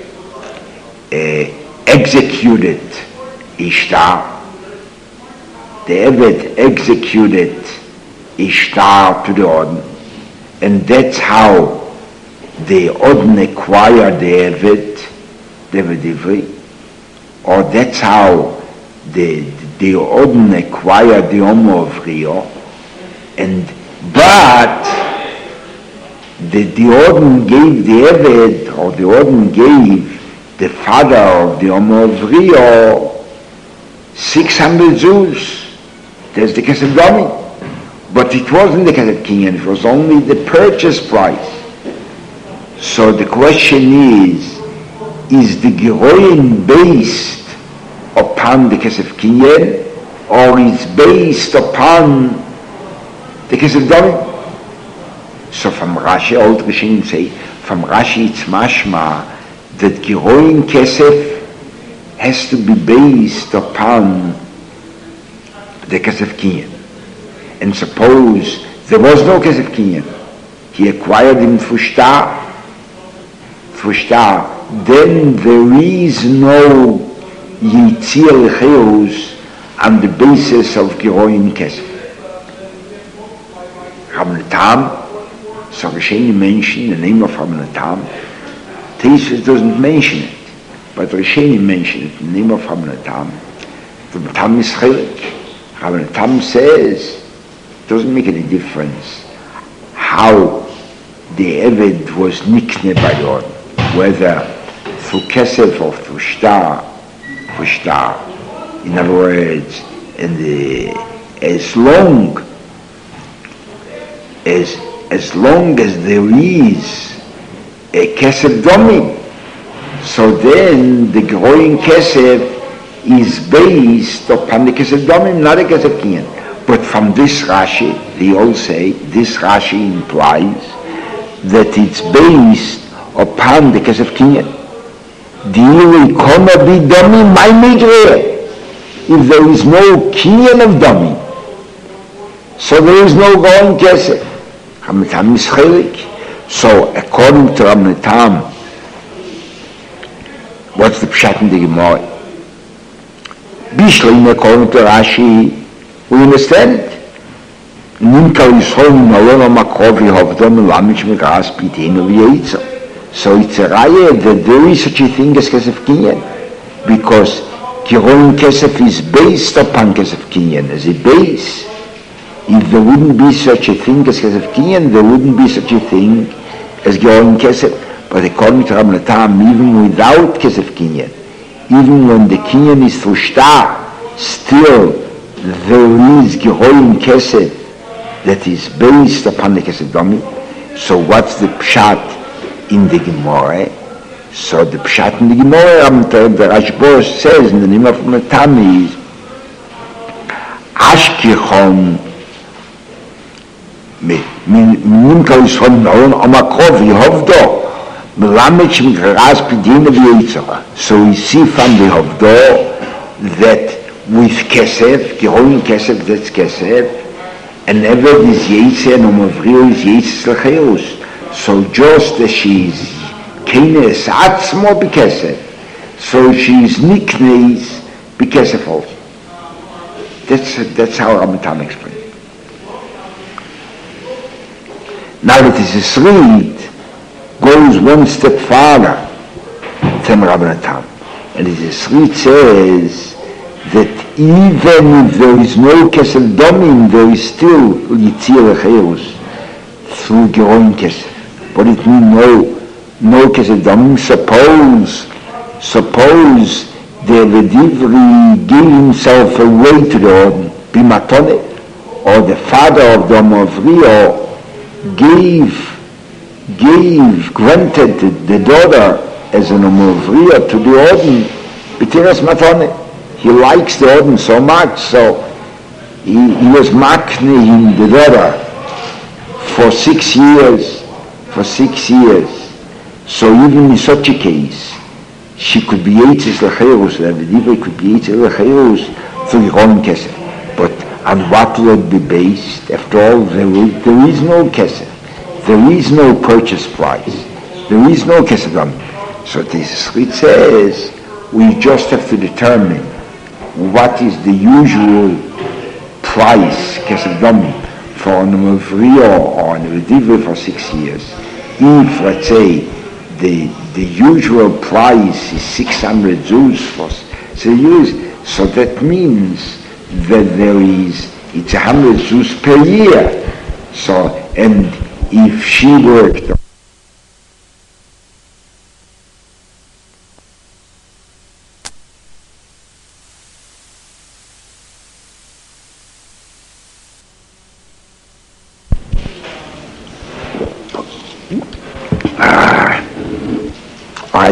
uh, executed Ishtar. The Eved executed Ishtar to the Odin, and that's how the Odin acquired the Eved, the Vedivri, or that's how the the Odin acquired the Omo of Rio, and but The, the Odin gave the Eved, or the Odin gave the father of the Omo of Rio six hundred Jews. There's the Kesef Domi. But it wasn't the Kesef Kinyan, it was only the purchase price. So the question is, is the Geroin based upon the Kesef Kinyan, or is based upon the Kesef Domim? So from Rashi, old Rishonim say, from Rashi it's mashma that Geroin Kesef has to be based upon the Kesef Kinyan. And suppose there was no Kesef Kinyan, he acquired him through shtar, through shtar, then there is no Yitzir Lecheus on the basis of Geroin Kesef. Rabban Tam, so Rishonim mention the name of Rabban Tam. Tesis doesn't mention it, but Rishonim mention it, the name of Rabban Tam. Rabban Tam is Chelik. Rabban Tam says, it doesn't make any difference how the Eved was nikne by Yod, whether through Kesef or through Shtar, through Shtar. In other words, in the, as long as as long as there is a Kesef Domim, so then the growing Kesef is based upon the Kesef Domim, not a Kesef Kinyan. But from this Rashi, they all say, this Rashi implies that it's based upon the Kesef Kinyan. The Ikona be Domim, my Migre. If there is no Kinyan of Domim, so there is no growing Kesef. Rabban Tam is Chelik. So according to Rabban Tam, what's the Pshat in the Gemara? Bishlein, according to Rashi, we understand it. Nimkal Yisrael Malon Makrov Yehovdom Lamich Megras Pitenu V'Yeitzer. So it's a raya that there is such a thing as Kesef Kinyan, because Geroin Kesef is based upon Kesef Kinyan as a base. If there wouldn't be such a thing as Kesef Kinyan, there wouldn't be such a thing as Geroin Kesef. But according to Rabban Tam, even without Kesef Kinyan, even when the Kinyan is through Shtar, still there is Geroin Kesef that is based upon the Kesef Domim. So what's the Pshat in the Gemara? So the Pshat in the Gemara, the Rashba says in the name of Rabban Tam is Ashkichon מנimkal Yisrael Malon Amakrov Yehovdo Melamech Megras Pitenu V'Yeitzer. So we see from the Yehovdo that with Kesef, Geroin Kesef, that's Kesef, and Eved is Yeitzer, and Omavrio is Yeitzer Lecheus. So just as she is Kenes Atzmo B'Kesef, so she is Niknes B'Kesef also. That's, that's how Rabban Tam explains. Now that this is read, goes one step farther than Rabban Tam. And this read says that even if there is no Kesef Domim, there is still Yitzir Lecheus through Geroin Kesef. But it means no, no Kesef Domim. Suppose, suppose the Vedivri gave himself away to the Orden, Bimatone, or the father of the Omavrio gave, gave, granted the daughter as an Omavriya to the Orden, B'tiras Matone. He likes the Orden so much, so he, he was makne him the daughter for six years, for six years. So even in such a case, she could be Yitzis Lecheus, the Vedivri could be Yitzis Lecheus through Geroin Kesef. But on what will it be based? After all, there is, there is no Kesef. There is no purchase price. There is no Kesef Domim. So this it says, we just have to determine what is the usual price, Kesef Domim, for an Omavrio or an Vedivri for six years. If, let's say, the the usual price is six hundred zuz for so years, so that means that there is, it's one hundred zuz per year. So, and if she worked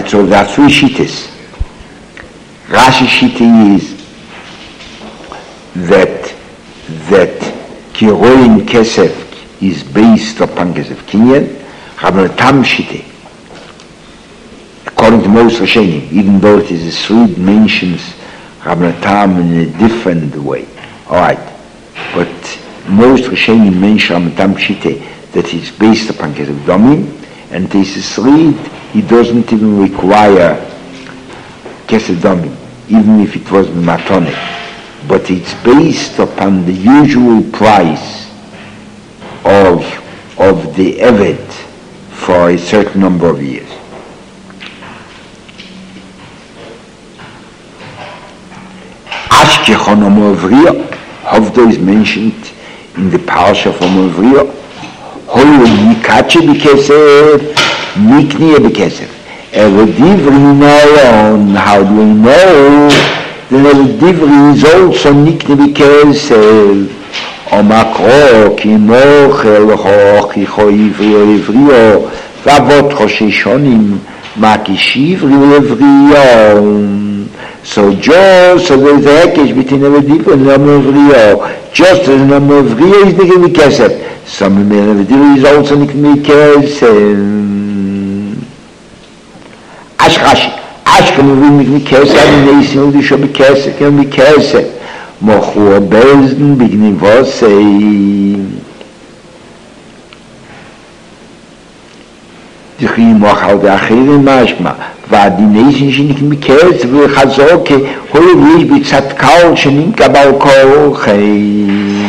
right, so there are three shittas. Rashi shitta is that that Kiroin Kesef is based upon Kesef Kinyan. Rabban Tam shitta, according to most Rishonim, even though it is a Srid mentions Rabban Tam in a different way. All right, but most Rishonim mention Rabban Tam shitta that it's based upon Kesef Domim, and this is Srid, he doesn't even require Kesef Domim, even if it was Matone, but it's based upon the usual price of of the Eved for a certain number of years. Ashkechon Omavriya, Hovdo is mentioned in the Parsha of Omavriya. Holu Mikache B'Kesef, Mikniye B'Kesef. Eredivri Noron, how do we know? Then Eredivri is also Nikne B'Kesef. Omakro, Kimochel, Hochicho Ivrio Ivrio, Vavot Choshishonim, Makishivrio Ivrio. So just, so there's a hekesh between Eredivri and Omavriya. Just as an Omavriya is Nikne B'Kesef, some Eredivri is also Nikne B'Kesef. Ash Rashi, Ash can we make Kesef, and they say, oh, they should be Kesef, can be Kesef. Mochur Bezden, beginning Vosei. Dichri Mochal de Achiri Mashma, Vadination Shinik Mikes, Vilchazoke, Holivish Bitzatkal, Shinim Kabal Kolchei.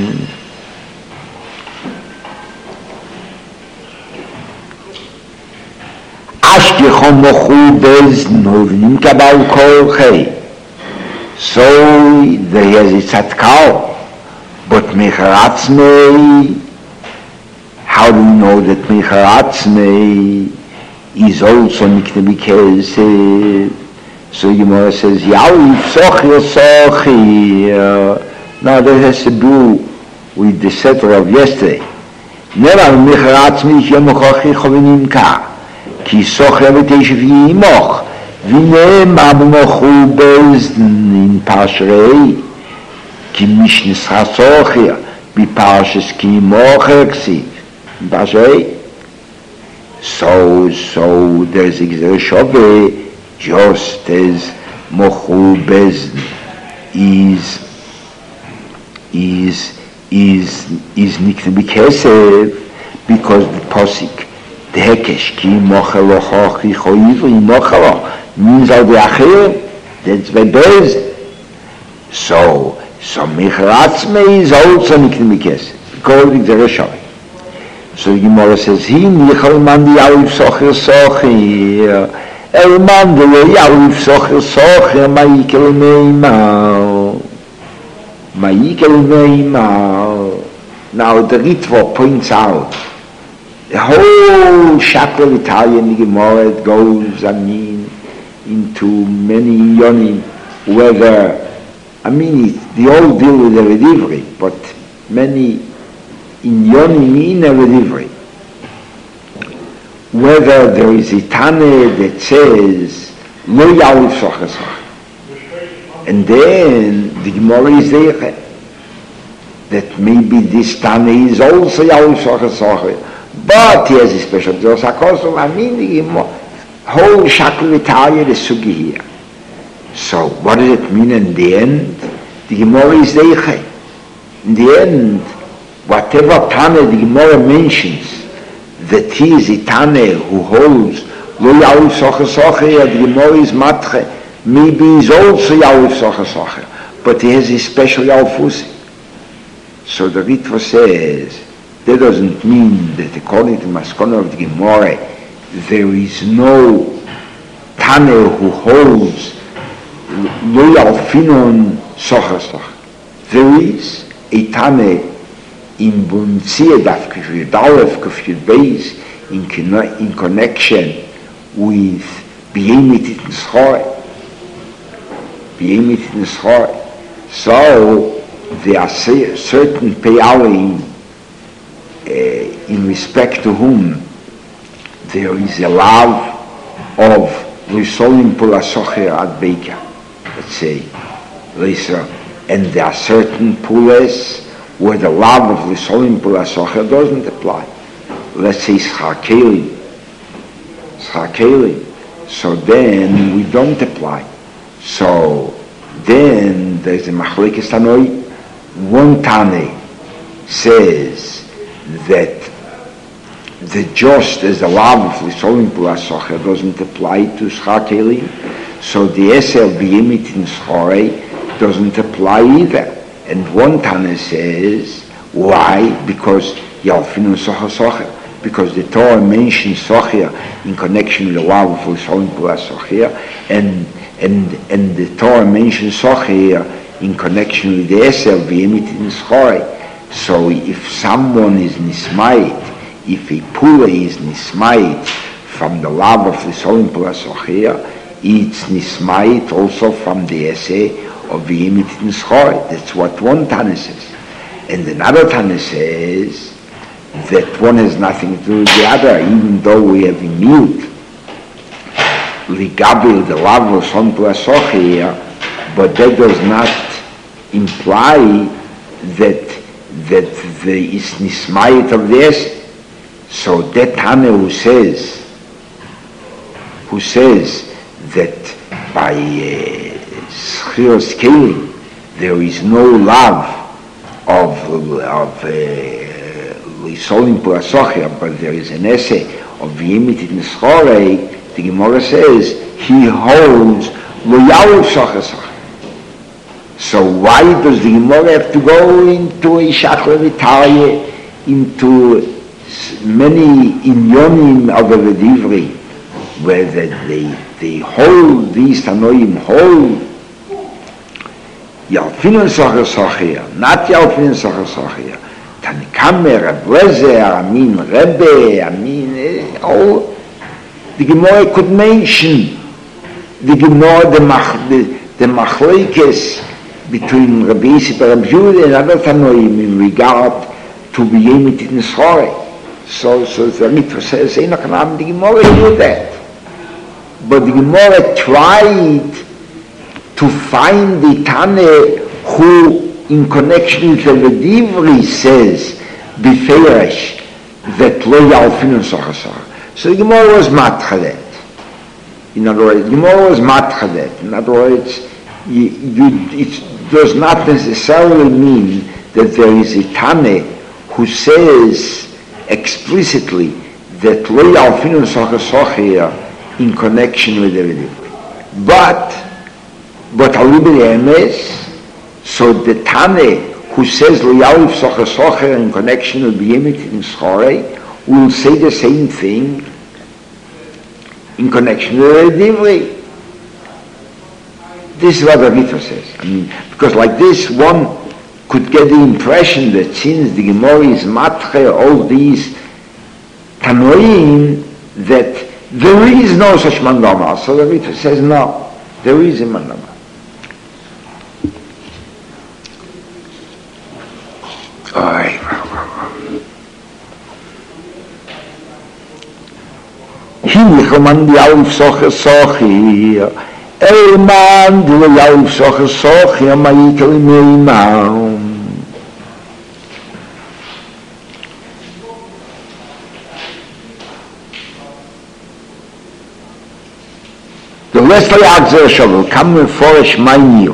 Ashkechon Mochur Bezden, Holivish Kabal Kolchei. So there is a tzadkal, but Mecharatzmei, how do we know that Mecharatzmei is also Nikne B'Kesef? So Gemara says, Yahu Yifsoch Yosochi. Now that has to do with the setter of yesterday. Never Mecharatzmei Yemochochi Chovinimka, Ki Soch Reveteshev Yimoch. ונאמר במוחו בזדן in Pashrei, כי משנס חסוכיה, בפרשס כי מוכר כסיב, in Pashrei. So, so there's a Shove, just as mochu bezdin is, is, is, is nikne b'kesef, because the posik, the hekesh, ki mocher lochoch, ki choyivri, mocher loch, means al the achir, that's by Bez. So, so Michratzme is also Nikne B'Kesef, because of the Reshoi. So the Gemara says, He Michal man di Yalif Socher Socher, El man di Yalif Socher Socher, Ma'ikel Meimau, Ma'ikel Meimau. Now the Ritva points out, the whole chapter of Italian Gemara, it goes, I mean, into many yonim, whether, I mean, it, they all deal with the redivri, but many in yonim in a redivri. Whether there is a Tane that says, Lo Yalif Socher Socher, and then the Gemara is there, that maybe this Tane is also Yalif Socher Socher, but he has a special Dosakosov, I mean, the Gemara, whole Shakl Italia is sugi here. So what does it mean in the end? The Gemara is Deiche. In the end, whatever Tane the Gemara mentions, that he is a Tane who holds Lo Yalif Socher Socher, the Gemara is Matche, maybe he's also Yalif Socher Socher, but he has a special Yalfusi. So the Ritva says, that doesn't mean that according to Maskona of the Gemara, there is no Tane who holds Lo Yalfinon Socher Socher. There is a Tane in Bunzia Daf Kufyud Aleph Kufyud Beis in, in connection with B'yemit Nischor. B'yemit Nischor. So there are certain Pe'alim uh, in respect to whom there is a love of Lisolim Pulasocher ad Beika, let's say, Lisa, and there are certain pulas where the love of Lisolim Pulasocher doesn't apply. Let's say Schakelim, Schakelim, so then we don't apply. So then there's a Machlekes Tanoi. One Tane says that the just as the love of Lisolim Pulasocher doesn't apply to Schakelim, so the Esel B'yimit in Schorei doesn't apply either. And one Tana says, why? Because Yalfinu Socher Socher. Because the Torah mentions Socher in connection with the love of Lisolim Pulasocher, and and and the Torah mentions Socher in connection with the Esel B'yimit in Schorei. So if someone is Nismait, if a Pula is Nismait from the love of Lisolim Pulasocher, it's Nismait also from the essay of B'yimit in Schorei. That's what one Tana says. And another Tana says that one has nothing to do with the other, even though we have in mute Ligabil, the love of Lisolim Pulasocher, but that does not imply that that there is Nismayit of the essay. So that Tana who says, who says that by Schir uh, scaling there is no love of of Lisolim uh, Pulasocher, but there is an essay of B'yimit in Schorei, the Gemara says he holds Loyal Socher Socher. So why does the Gemara have to go into a Shachar V'Tarye, into many inyonim of a Vedivri, where they, they, they hold, these Tanoim hold Yalfinu Socher Socher, not Yalfinu Socher Socher, Tanikamer, Reb Lezer, I mean Rebbe, I mean, eh, all the Gemara could mention the Gemara, the, mach, the, the Machlekes between Rabbi Yisrael and Rabbi Yehuda and other Tanoim in regard to B'yimit in Schorei. So, so the Mitzvah says, the Gemara knew that. But the Gemara tried to find the Tane who, in connection with the Vedivri, says, B'feirish, that Lo Yalfinu Socher Socher. So the Gemara was matchadet. In other words, the Gemara was matchadet. In other words, you, you, it does not necessarily mean that there is a Tane who says explicitly that Lo Yalfinu Socher Socher in connection with the Vedivri. But, but Alibri Emes, so the Tane who says Lo Yalif Socher Socher in connection with B'yimit in Schorei will say the same thing in connection with the Vedivri. This is what the Mitzvah says. I mean, because like this, one could get the impression that since the Gemara is matche all these Tanoim, that there is no such mandama. So the Mitzvah says no, there is a mandama. Hinich man die Alf Socher Socher, El man die Alf Socher Socher, Maikel Meimam. The Leslie Agzer Shovel, come with Forest Mainil.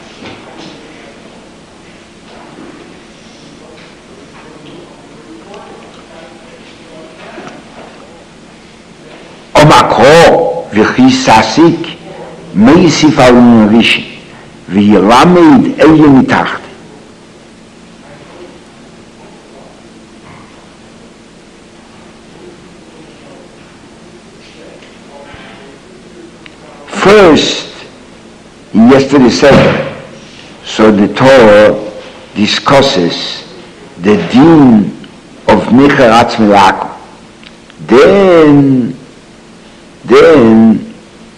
וכי ססיק מייסיף על נרישי וילמד איה מתחת. First, yesterday said, so the Torah discusses the deen of Micher Atzmi La'akum. Then Then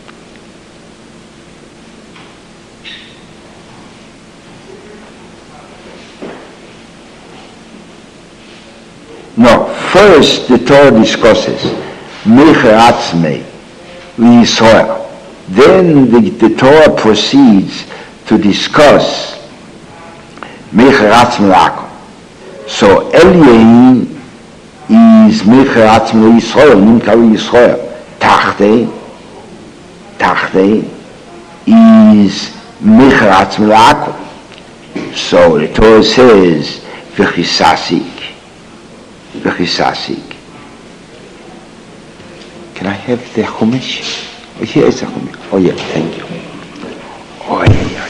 no, first the Torah discusses Micher Atzmei Yisrael. Then the, the Torah proceeds to discuss Mecher Atzmi L'Akum. So Elyon is Mecher Atzmi L'Yisrael, Nimkar L'Yisrael. Tachte, Tachte is Mecher Atzmi L'Akum. So the Torah says, V'chisasik, V'chisasik. Can I have the Chumash? Oh, here is the Chumash. Oh yeah, thank you. Oh yeah, yeah.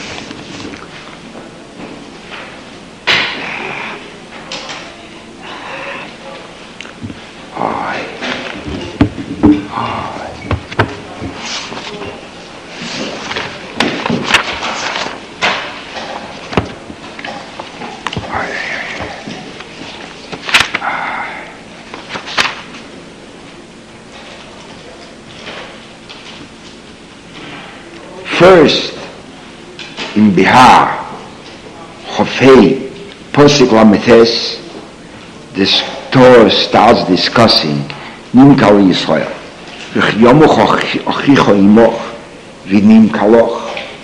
First, in Bihar, Chofei, Posik Lametes, the Torah starts discussing Nimkar Yisrael. V'chyomuch achicho imoch, v'nimkaloch.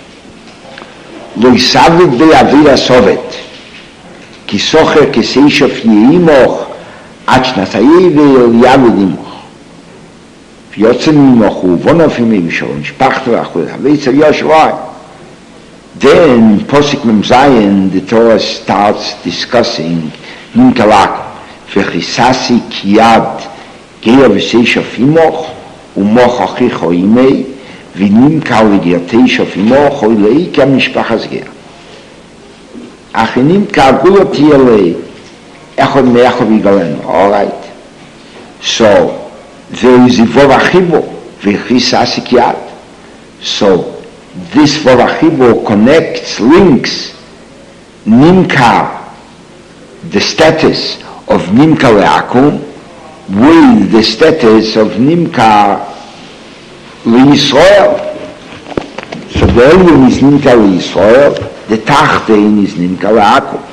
Lo yisavit be'avir asovet, ki socher keseishof yeimoch, ad shnatayei ve'yavid imoch. V'yotzen imoch u'vonof imei v'shol, nishpacht v'achud, ha'veitzer yoshvai. Then, Posik Mem Zayin, the Torah starts discussing Nimkalak. V'chisasi kiyad geya v'seishof imoch, u'moch achicho imei, v'nimkal v'girteishof imoch, oilei ki ha'mishpachas geya. Ach nimkal gulot yelei, echod me'echod v'galenu. All right. So, there is a vovachibo, v'chisasi kiyad. So, this vovachibo connects, links Nimkar, the status of Nimkar L'Akum, with the status of Nimkar L'Yisrael. So the Elyon is Nimkar L'Yisrael, the Tachtein is Nimkar L'Akum.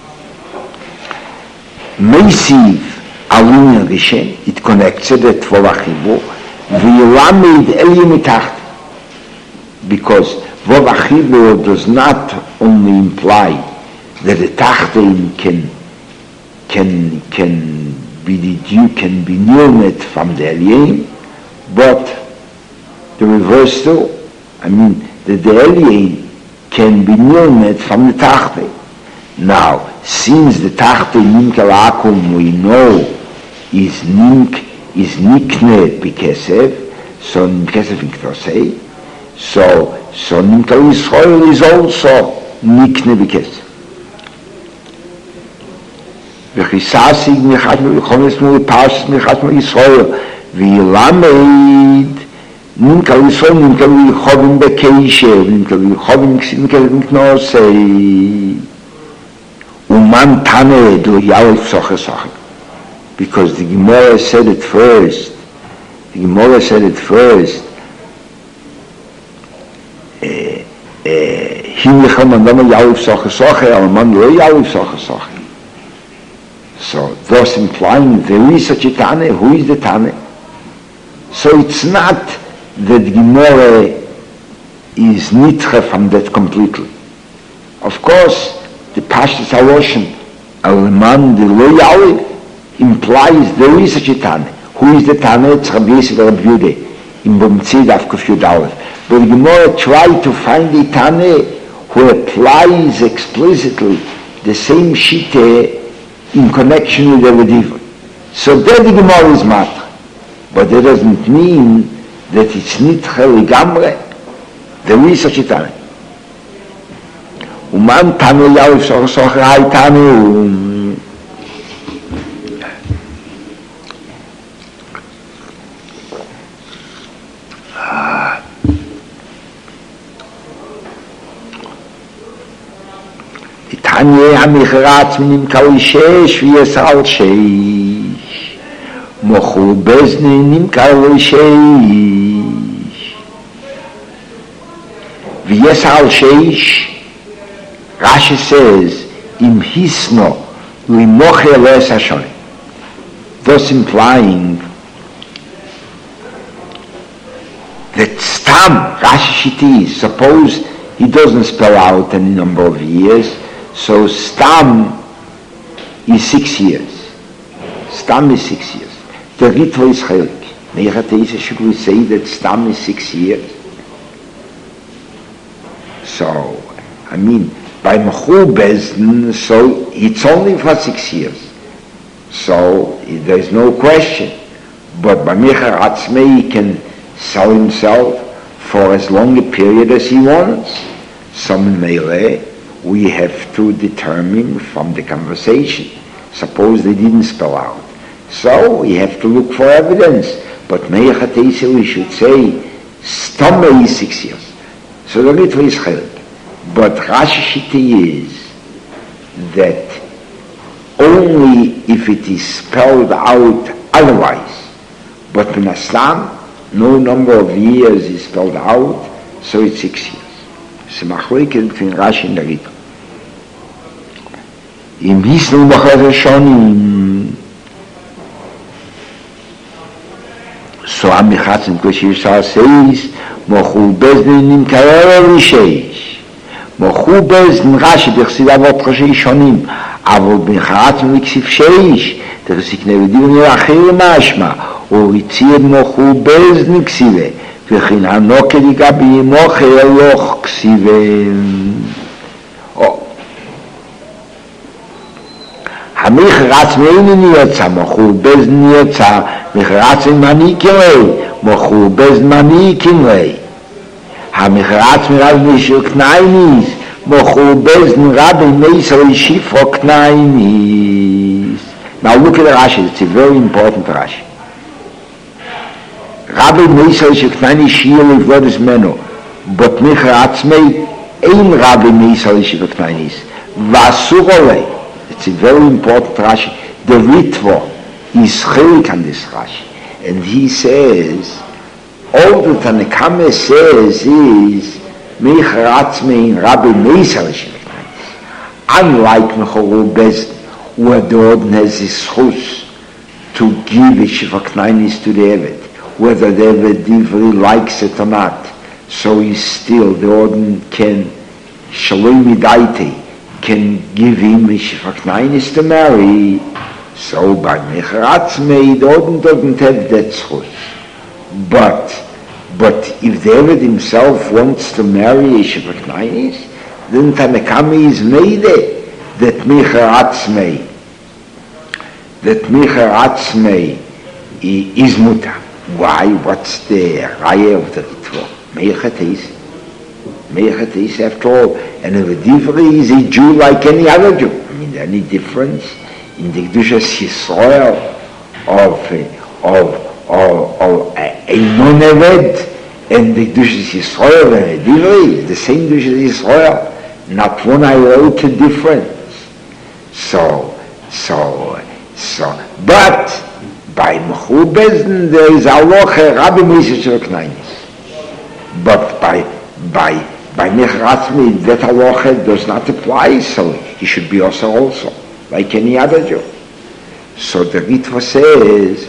Meisiv Alun Rishen, it connects it at vovachibo, v'yilamed Elyon Mitacht. Because Vav Achibo does not only imply that the Tachtein can can can be deduced, can be nilmet from the Elyon, but the reverse too. I mean that the Elyon can be nilmet from the Tachtein. Now, since the Tachtein Nimkar L'Akum we know is Nimk is Nikne B'Kesef, so B'Kesef Iktosei. So, so Nimkar Yisrael is also Nikne B'Kesef. V'chisasig Mechatma V'chomes M'Parshas Mechatma Yisrael V'yilamed Nimkar Yisrael Nimkar V'yichovim B'Keishev Nimkar V'yichovim K'sim K'nosei Uman Taneh Do Yalef Socher Socher. Because the Gemara said it first. The Gemara said it first. So thus implying there is such a Tane. Who is the Tane? So it's not that Gemara is nitche from that completely. Of course, the Pashtas Haloshen, Al-Man, the Lo Yalef, implies there is such a Tane. Who is the Tane? It's Rabbi Yosef Rabbi Yehuda in B'mtzid Avkuf Yud Aleph. But the Gemara tried to find a Tane who applies explicitly the same Shite in connection with the Rediva. So there the Gemara is Matra. But that doesn't mean that it's Nitche Ligamre. There is such a Tane. Uman Tane Yalef Socher Socher Hai Tane. Tanya HaMichrat Nimkar L'Shesh V'yesal Sheish Mochu Bezni Nimkar L'Shesh V'yesal Sheish. Rashi says Im Hisno L'moche Les Hashonim, thus implying that Stam, Rashi Shiti, suppose he doesn't spell out any number of years, so Stam is six years. Stam is six years. The Ritva is Chelik. Mechateisa, should we say that Stam is six years? So, I mean, by Mechul Bezdin, so it's only for six years. So, there's no question. But by Mecher Atzmei, he can sell himself for as long a period as he wants. Some Meile, we have to determine from the conversation. Suppose they didn't spell out. So, we have to look for evidence. But Mecher Teisa, we should say, Stomei is six years. So the Ritva is Chelik. But Rashi Shiti is that only if it is spelled out otherwise. But in Islam, no number of years is spelled out, so it's six years. So Machlokes between Rashi and the Ritva. Im Hisnu Bachar Shonim. So Amichatz Koshir says, Mochul Bezdin Nim Karel Risheish. Mochul Bezdin Rashi Bechsidav Koshir Shonim. Avol Bichatz Miksiv Sheish. Der sich nevedim ne achir mashma. O itzir Mochul Bezdin Ksive. Vechin Hanoke Digabi Moche Eloch Ksive. המכרץ מאין יצא, מחורבז יצא, מכרץ מניקים לי, מחורבז מניקים לי. המכרץ מרב מישהו קנייניס, מחורבז רבי מייסר שיפרו קנייניס. Now look at the Rashi, it's a very important Rashi. רבי מייסר שיפרו קנייניס שיר לבודס מנו, but מכרץ מי אין רבי מייסר שיפרו קנייניס, ואסור עלי. It's a very important Rashi. The Ritva is chelik on this Rashi. And he says, all the Tanakame says is, Mecharatz mein Rabbi Meisar Shivaknais. Unlike Mechorul Bezdin, where the Odin has his chus to give a Shivaknais to the Evet, whether the Evet Divri likes it or not. So he's still, the Odin can, Shalom Midaitei, can give him a Shivaknais to marry. So by Mecharatz Mei, the Odin doesn't have that schus. But, but if David himself wants to marry a Shivaknais, then Tanakami is made it, that Mecharatz Mei, that Mecharatz Mei is muta. Why? What's the raya of the Ritva? Mechateis. Mechateis after all. And if a Divri is a Jew like any other Jew. I mean, any difference in the Kedushas Yisrael of, of, of, of a non-Eved and the Kedushas Yisrael and a Divri, the same Kedushas Yisrael, not one iota difference. So, so, so, but by Mechul Bezdin there is Aloche Rabbi Meisar Shivaknais. But by, by, By Mecharatz Mei, that halacha does not apply, so he should be also also, like any other Jew. So the Ritva says,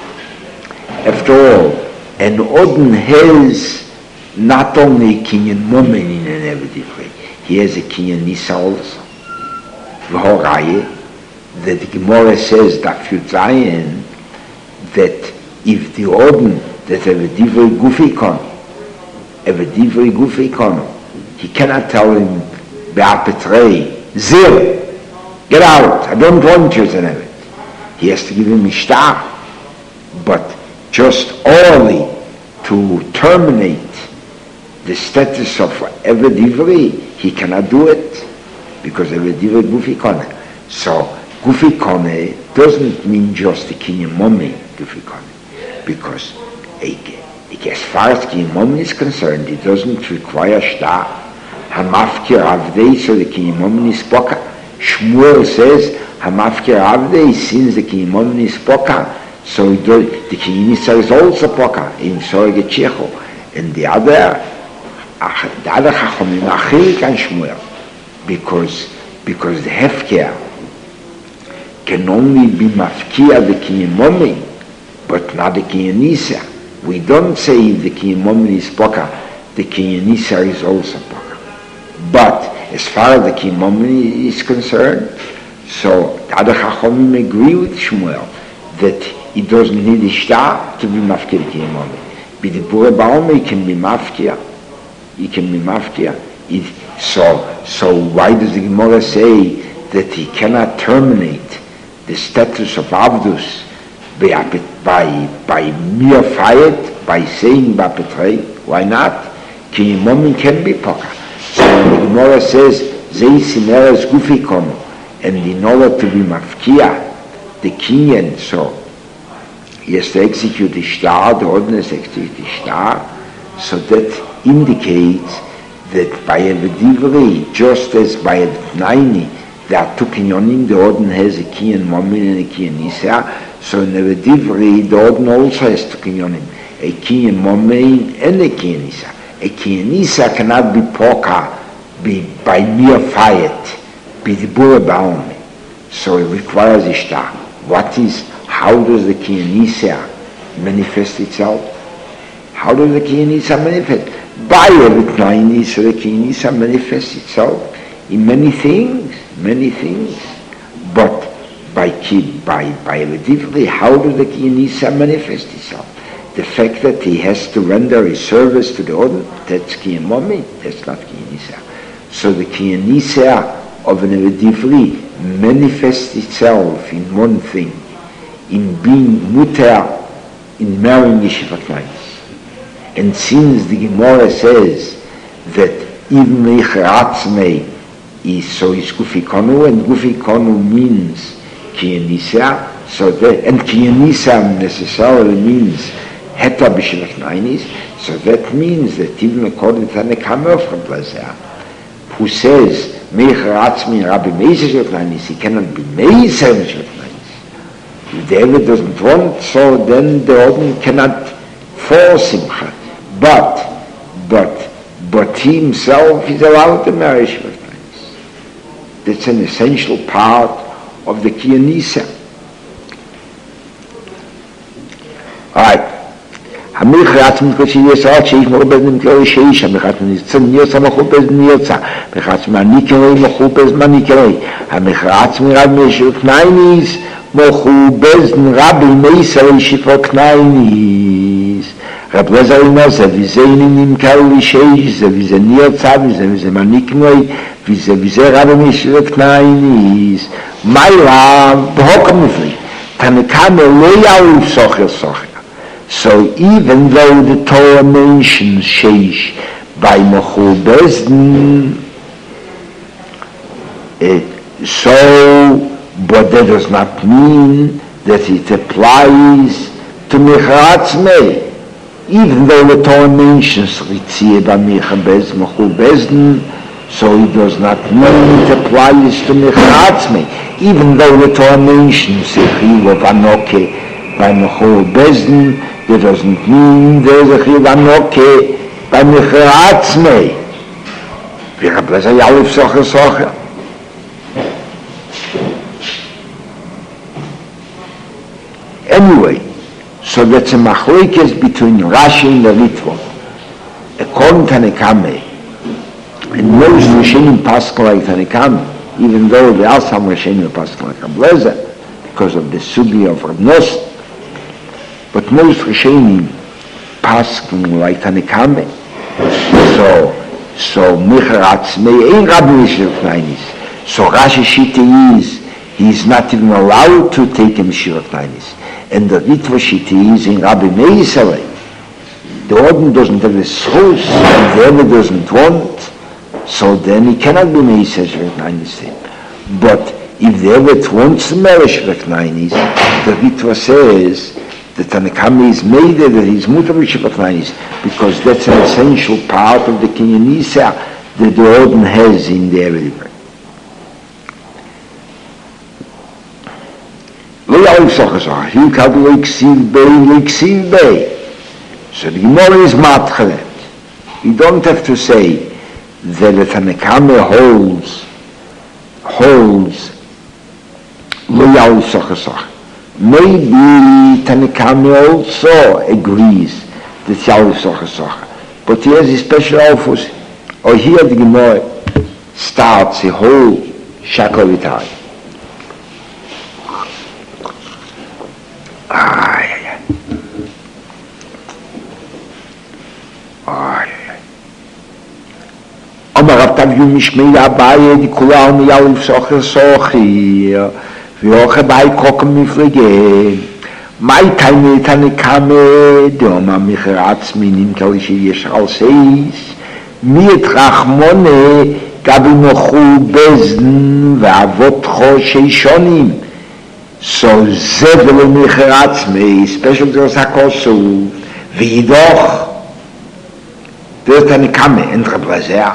after all, an Odin has not only a Kinyan Momen in an Eved, he has a Kinyan Nisa also. V'horaye, that the Gemara says, Daf Yud Zayin, that if the Odin, that Eved Divrei Gufi kon, Eved Divrei Gufi kon, he cannot tell him, Be'apetrei, Zil, get out, I don't want you to have it. He has to give him Ishtar, but just only to terminate the status of Eved Divrei, he cannot do it, because Eved Divrei Gufi Kone. So, Gufi Kone doesn't mean just the Kinyan Momi Gufi Kone, because as far as Kinyan Momi is concerned, it doesn't require Shtar. Hamafkir Avdei, so the Kinyan Momi is Poka. Shmuel says, Hamafkir Avdei, since the Kinyan Momi is Poka, so the Kinyan Nisa is also Poka, in Sorge Checho. And the other, the other Chachomim, Achilik and Shmuel, because, because the Hefker can only be Mafkia the Kinyan Momi, but not the Kinyan Nisa. We don't say if the Kinyan Momi is Poka, the Kinyan Isa is also poker. But as far as the Kiyamomim is concerned, so the other Chachomim agree with Shmuel that he doesn't need a shtar to be mafkir Kiyamomim. But the Bure Baum, he can be mafkir. He can be mafkir. So, so why does the Gemara say that he cannot terminate the status of Avdus by, by, by mere fiat, by saying Bapetray? Why not? Kiyamomim can be poker. So when the Gemara says, Zei Sineres Gufi Kono, and in order to be mafkia, the Kinyan, so he has to execute the shtar, the ordinance execute the shtar, so that indicates that by a Vedivri, just as by a Naini, there are two Kinyonim, the Orden has a Kinyan Momin and a Kinyan Isa, so in the Vedivri, the Orden also has two Kinyonim, a Kinyan Momin and a Kinyan Isa. A Kinyan Isa cannot be poker be by mere fiat, be the Bure Baum. So it requires a shtar. What is, how does the Kinyan Isa manifest itself? How does the Kinyan Isa manifest? By every time, so the Kinyan Isa manifests itself in many things, many things. But by by by differently, how does the Kinyan Isa manifest itself? The fact that he has to render his service to the order, that's Kiyamomim, that's not Kinyan Isa. So the Kinyan Isa of an Evedivri manifests itself in one thing, in being muter, in marrying Yeshiva Klainis. And since the Gemara says that even Meicheratzmei is so is Gufi Konu, and Gufi Konu means Kinyan Isa, so that, and Kinyan Isa necessarily means Heta B'Yeshiva Klainis, so that means that even according to the Kammer of Rabbi who says Meicheratzmei Rabbi Meisa Yeshiva Klainis, he cannot be Meisa Yeshiva Klainis. If the Eved doesn't want, so then the Orden cannot force him. But, but, but he himself is allowed to marry Yeshiva Klainis. That's an essential part of the Kinyan Isa. All right. המלך mit koshi yesat sheikh mobez nim klo sheish המלך ניצן יוסה מחופז ניצה המלך מניקרei מחופז מניקרei המלך מירב משוק נייניס מחופז רבי מייסר ישיפו קנייניס רב לזר נוסה וזה נמכר לשייש זה וזה ניצה וזה וזה מניקרei וזה וזה רבי משוק קנייניס מיילה בהוקם נפלי תנקמה לא יאו סוחר סוחר. So even though the Torah mentions Sheish by Mechul Bezdin, so, but that does not mean that it applies to Meicheratzmei. Even though the Torah mentions Ritziyah by Mechul Bezdin, so it does not mean it applies to Meicheratzmei. Even though the Torah mentions Sechiv of Anoke by Mechul Bezdin, it doesn't mean there is a Chiv Anoke by Meicheratzmei. Wir haben ja auf solche Sachen. Anyway, so that's a machlokes between Rashi and the Ritva. According to Tanekame, and most Rishonim Pascal like Tanekame, even though there are some Rishonim Pascal like Rablezer, because of the Sugi of Rabnos, but most Rishonim Pascal like Tanekame. So, so Meicheratzmei ain't Rabbi Yisrael Knainis. So Rashi Shita is, he is not even allowed to take a Yeshiva Knainis. And the Ritva Shita is in Rabbi Meisarei. The Orden doesn't have a source, and the other doesn't want, so then he cannot be Meisarei Knainis. But if the other wants to marry Yeshiva Knainis, the Ritva says that Tanakami is made that he's Mutar Yeshiva Knainis, because that's an essential part of the Kinyan Isa that the Orden has in the Erev. Lo yalif sochasach, he called Leiksiv Bey, Leiksiv Bey. So the Gemara is matchalet. You don't have to say that the Tanakame holds, holds Lo yalif sochasach. Maybe Tanakame also agrees that yalif sochasach. But here's a special office. Or here the Gemara starts the whole Shakolitai. Ah, yeah, yeah. Ah, yeah, yeah. Amar Rav Tavyu Mishmei Abaye di Kula Oni Yalif Socher Sochir V'yoche Bai Kokem Miflege Mai Taime Tanekame Deoma Micher Atzmi Nimkel Yesh Al Seis Miet Rachmone Gabi Nochu Bezn Ve'avotcho Sheishonim. So Zevelo Micher Atzmi, special Dros HaKosu V'idoch Dort Tanekame and Reblazer.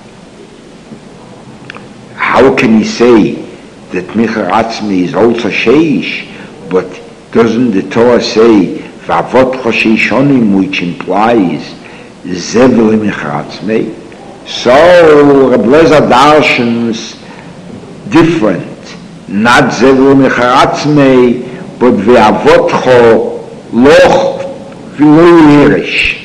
How can he say that Micher Atzmi is also Sheish, but doesn't the Torah say V'avotcho Sheishonim, which implies Zevel Micher Atzmi? So Reb Lezer darshans different, not Zevel Micher Atzmi, but V'avotcho Loch V'lo Yerish.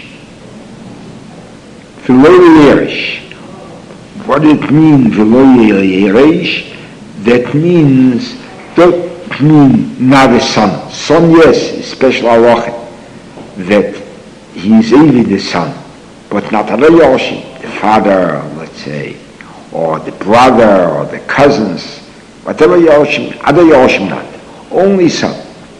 V'lo Yerish. What it means, V'lo Yerish? That means, that means not a son. Son, yes, special halacha, that he is even the son, but not a Yoshi, the father, let's say, or the brother, or the cousins, whatever Yoshim, other Yoshim not, only son.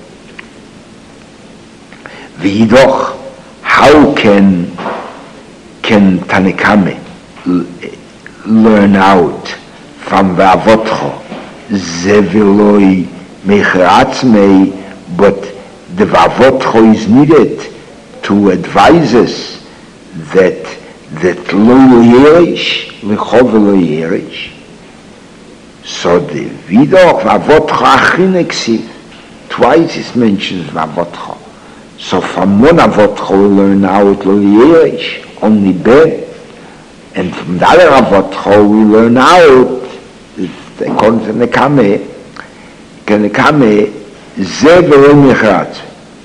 V'idoch, how can, can Tanekame learn out from V'avotcho, Zeviloi Micher Atzmi, but the V'avotcho is needed to advise us that that lo yerish lechov lo yerish. So the Vidoch V'avotcho achin eksiv, twice it mentions V'avotcho. So from one Avotcho we learn out lo yerish, only ben, and from the other Avotcho we learn out according to Nekame, Nekame Zevelo Micher Atzmi.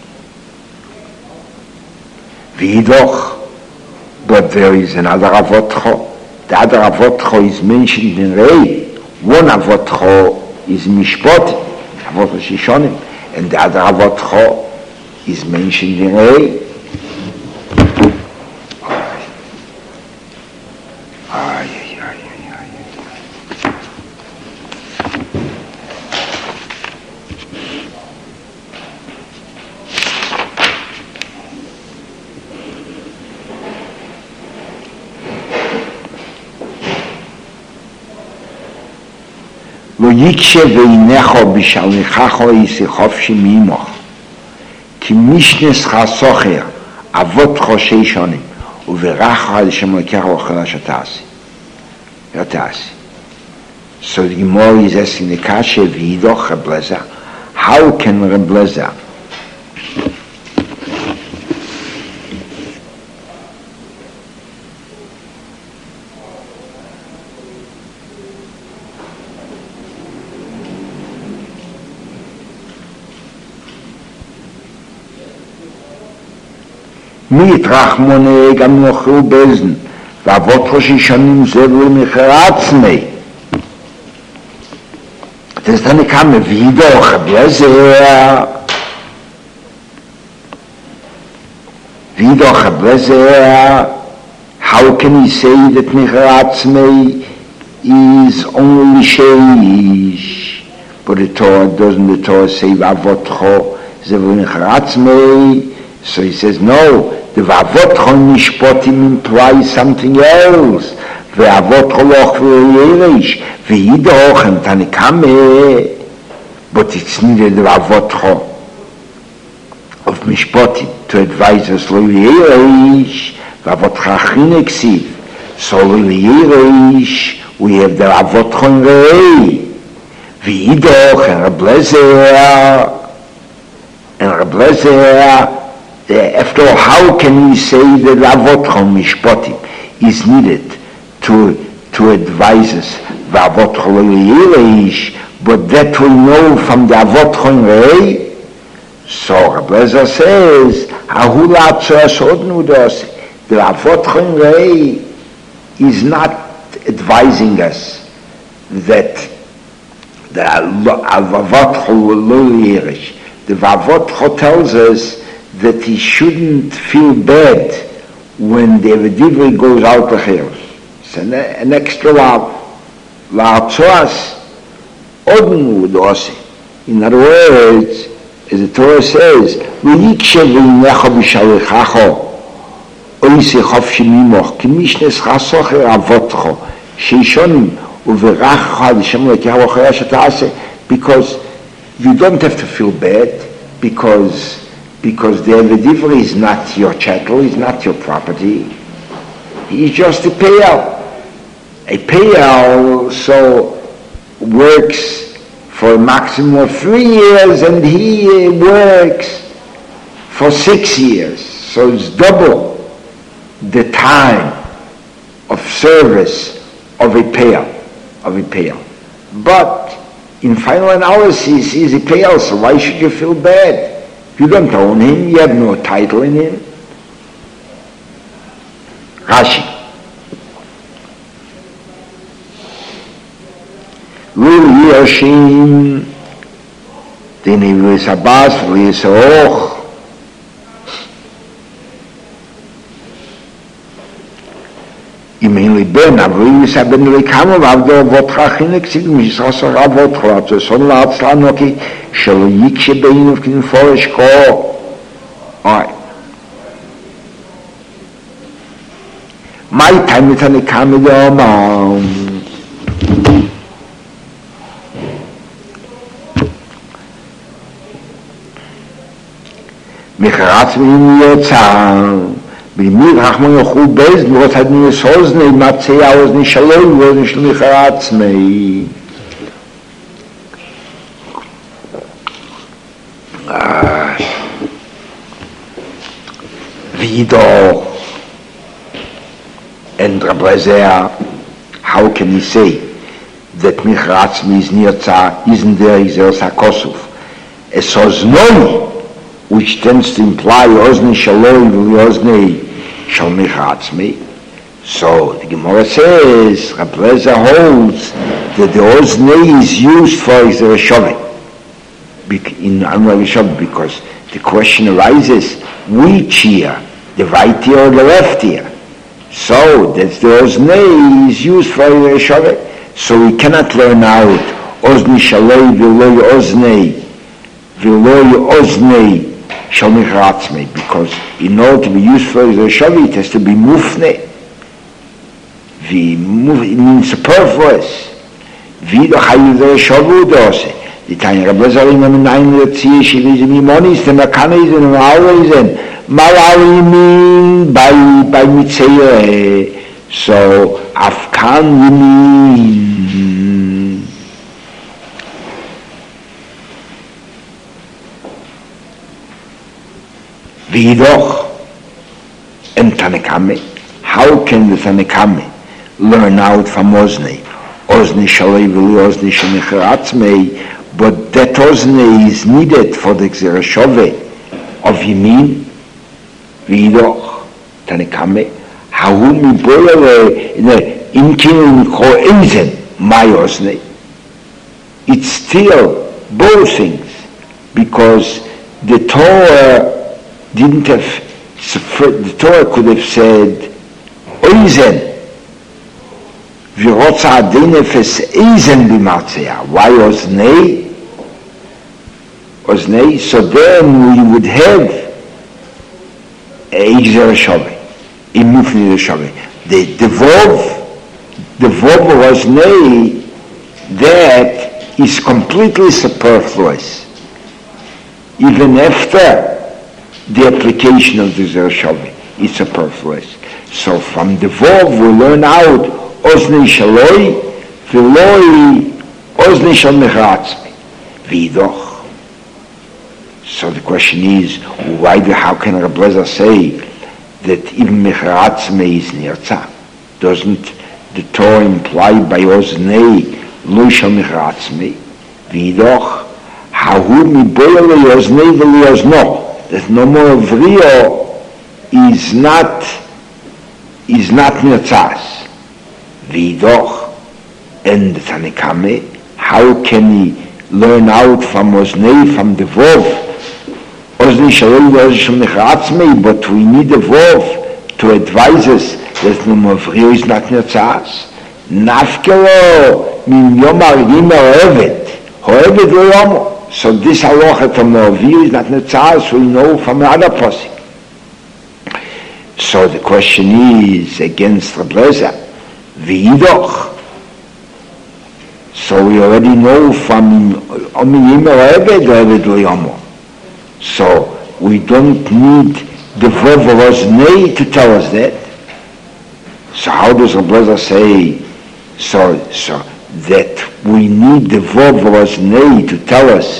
V'idoch, but there is another Avotcho. The other Avotcho is mentioned in Rei. One Avotcho is Mishpot, Avotcho Shishonim, and the other Avotcho is mentioned in Rei. לא יקשה ועינךו בשליחךו יסיחוף שמימוך כי משנס חסוכר אבות חושי שונים וברחו על שם לקח אוכל שתעשי תעשי. So the Gemara is asking the Kasha V'idoch Reb Lezer, how can Reb Lezer mit Rachmone גם נוכרו בזן ואבות חושי שנים זבלו מיcher Atzmi. Das ist eine Kamme, wie doch, Reb Lezer, wie doch, Reb Lezer, how can he say that micher Atzmi is only Sheish, but the Torah, doesn't the Torah say Vavotcho zevlu micher Atzmi? So he says, no, the Vavotcho Mishpotim implies something else. V'avotcho loch v'yerish, v'idoch and Tanekame, but it's needed the Vavotcho of Mishpotim to advise us lo yerish, Vavotcho achin eksiv. So lo yerish, we have the Vavotcho in Rei, v'idoch and Reb Lezer, and Reb Lezer. After all, how can we say that Vavotcho Mishpotim is needed to to advise us Vavotcho lo yerish, but that we know from the Avotcho in Rei? So Reb Lezer says, Ahu la'atzo asod nudos, The Avot Chonrei is not advising us that the Avot Chonrei, the Avot Chonrei tells us that he shouldn't feel bad when the Evedivri goes out to Cheres. It's an, an extra love. La'atzoas odin udose. In other words, as the Torah says, v'yikshev v'yinecho b'shalichacho oisi chofshi mimoch ki mishnes chasocher avotcho sheishonim u'v'racha l'shem lekeha v'chaya sheta'ase, because you don't have to feel bad because because the Evedivri is not your chattel, is not your property. He's just a payout. A payout so works for a maximum of three years and he works for six years. So it's double the time of service of a payout, of a payout. But in final analysis, he's a payout, so why should you feel bad? You don't own him, you have no title in him. Rashi. Lul Yoshim, den Ivis Abbas, Ivis Och, Im Liben, aber Ivis Aben Rikamo, Avdo Votcha Chinek, Sig Misasa Ravotcha, to Son Latzlanoki, Shelo Yikshe Bein of Kin Foresh Ko. Alright. My time is an Ikamidom. מחרץ ואם יוצא, במי רחמו יוכו בייז, נורות הדני סוזני, מצאי האוזני שלום, ואוזני של מחרץ מי. Vido, and Rabbi Zeh, how can he say that Michatz is Nirza, isn't there Israel Sakosuf? A soznoi, which tends to imply Ozni Shaloi Ozni Shal Michatzmi. So the Gemara says, Rabbi Zeh holds that the Ozni is used for Israel Shavit in Amra Shavit, because the question arises, which ear, the right ear or the left ear? So that's the Ozni is used for Israel Shavit. So we cannot learn out Ozni Shaloi V'loi Ozni V'loi Ozni Shal Michatzmi, because in order to be used for the Shavit, it has to be mufne. It means superfluous. Wie doch hayu the Shavut ose. Die Tanya Rabbi Zeh in einem Nein Retzie, she is in Imonis, the Makana is in Ma'ala is in Ma'ala Yimin by by Mitzayeh. So Afkan Yimin. Vidoch and Tanakame. How can the Tanakame learn out from Ozni? Ozni Shalei V'li Ozni Shemicharatzmei, but that Ozni is needed for the Xereshove of Yemin. Vidoch Tanakame. How mi boile in Kinin Ko Eisen, my Ozni. It's still both things, because the Torah didn't have, the Torah could have said, Oizen, Virotza Adenefes Eisen Bimatzea. Why Oznei? Oznei, so then we would have Eizer Shove, Imufni Shove. The the Vov, the Vov of Oznei, that is completely superfluous, even after the application of the Zershavi is superfluous. So from the Vov we learn out Ozni Shaloi, V'loi Ozni Shal Michatzmi. Vidoch. So the question is, why do, how can Rabbi Zeh say that even Michatzmi is Nirza? Doesn't the Torah imply by Oznei Lo Shal Michatzmi? Vidoch. Hahu mi boile Oznei V'li Ozno. That no more Vrio is not is not Nirtzas. V'yidoch, and the Tanakame, how can he learn out from Oznei, from the Vov? Oznei Shalom Yozishim Necharatzmei, but we need the Vov to advise us that the Mavriyo is not Nirtzas. Nafkelo min Yomar Yimer Eved, Ho'eved Lo Yomo. So this halacha from the Mavriyo is not Nirtzas, we know from the other posik. So the question is against Reb Lezer, V'yidoch. So we already know from Omi Yimer Eved, Eved Lo Yomo. So we don't need the Vov of Oznei to tell us that. So how does Reb Lezer say, so, so that we need the Vov of Oznei to tell us,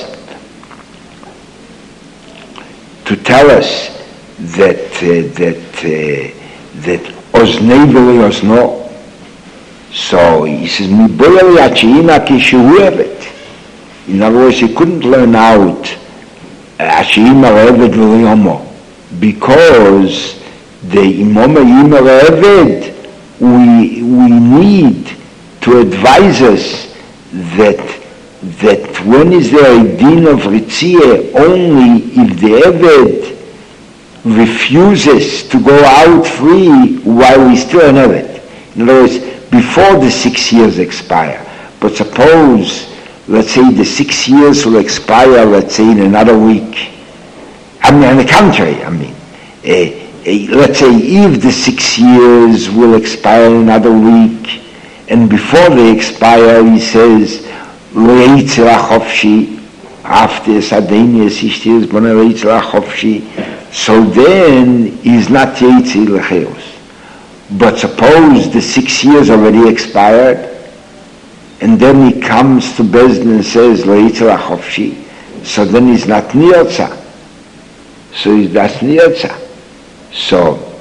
to tell us that uh, that uh, that Oznei v'lo Ozno. So he says, Mi boyali achiina kishu evet. In other words, he couldn't learn out achiina evet v'lo yomo, because the imoma yimer evet, we we need to advise us that that when is there a din of ritzia only if the evet refuses to go out free while he's still an evet. In other words, before the six years expire. But suppose, let's say the six years will expire, let's say in another week. I mean, on the contrary, I mean, uh, uh, let's say if the six years will expire in another week, and before they expire, he says, Leitzer HaChofshi, after Sadenia, six years, Bona Leitzer HaChofshi, so then he's not Yeitzer L'Cheos. But suppose the six years already expired, and then he comes to Bezdin and says, Leitzer HaChofshi, so then he's not Nirtza. So he's not Nirtza. So,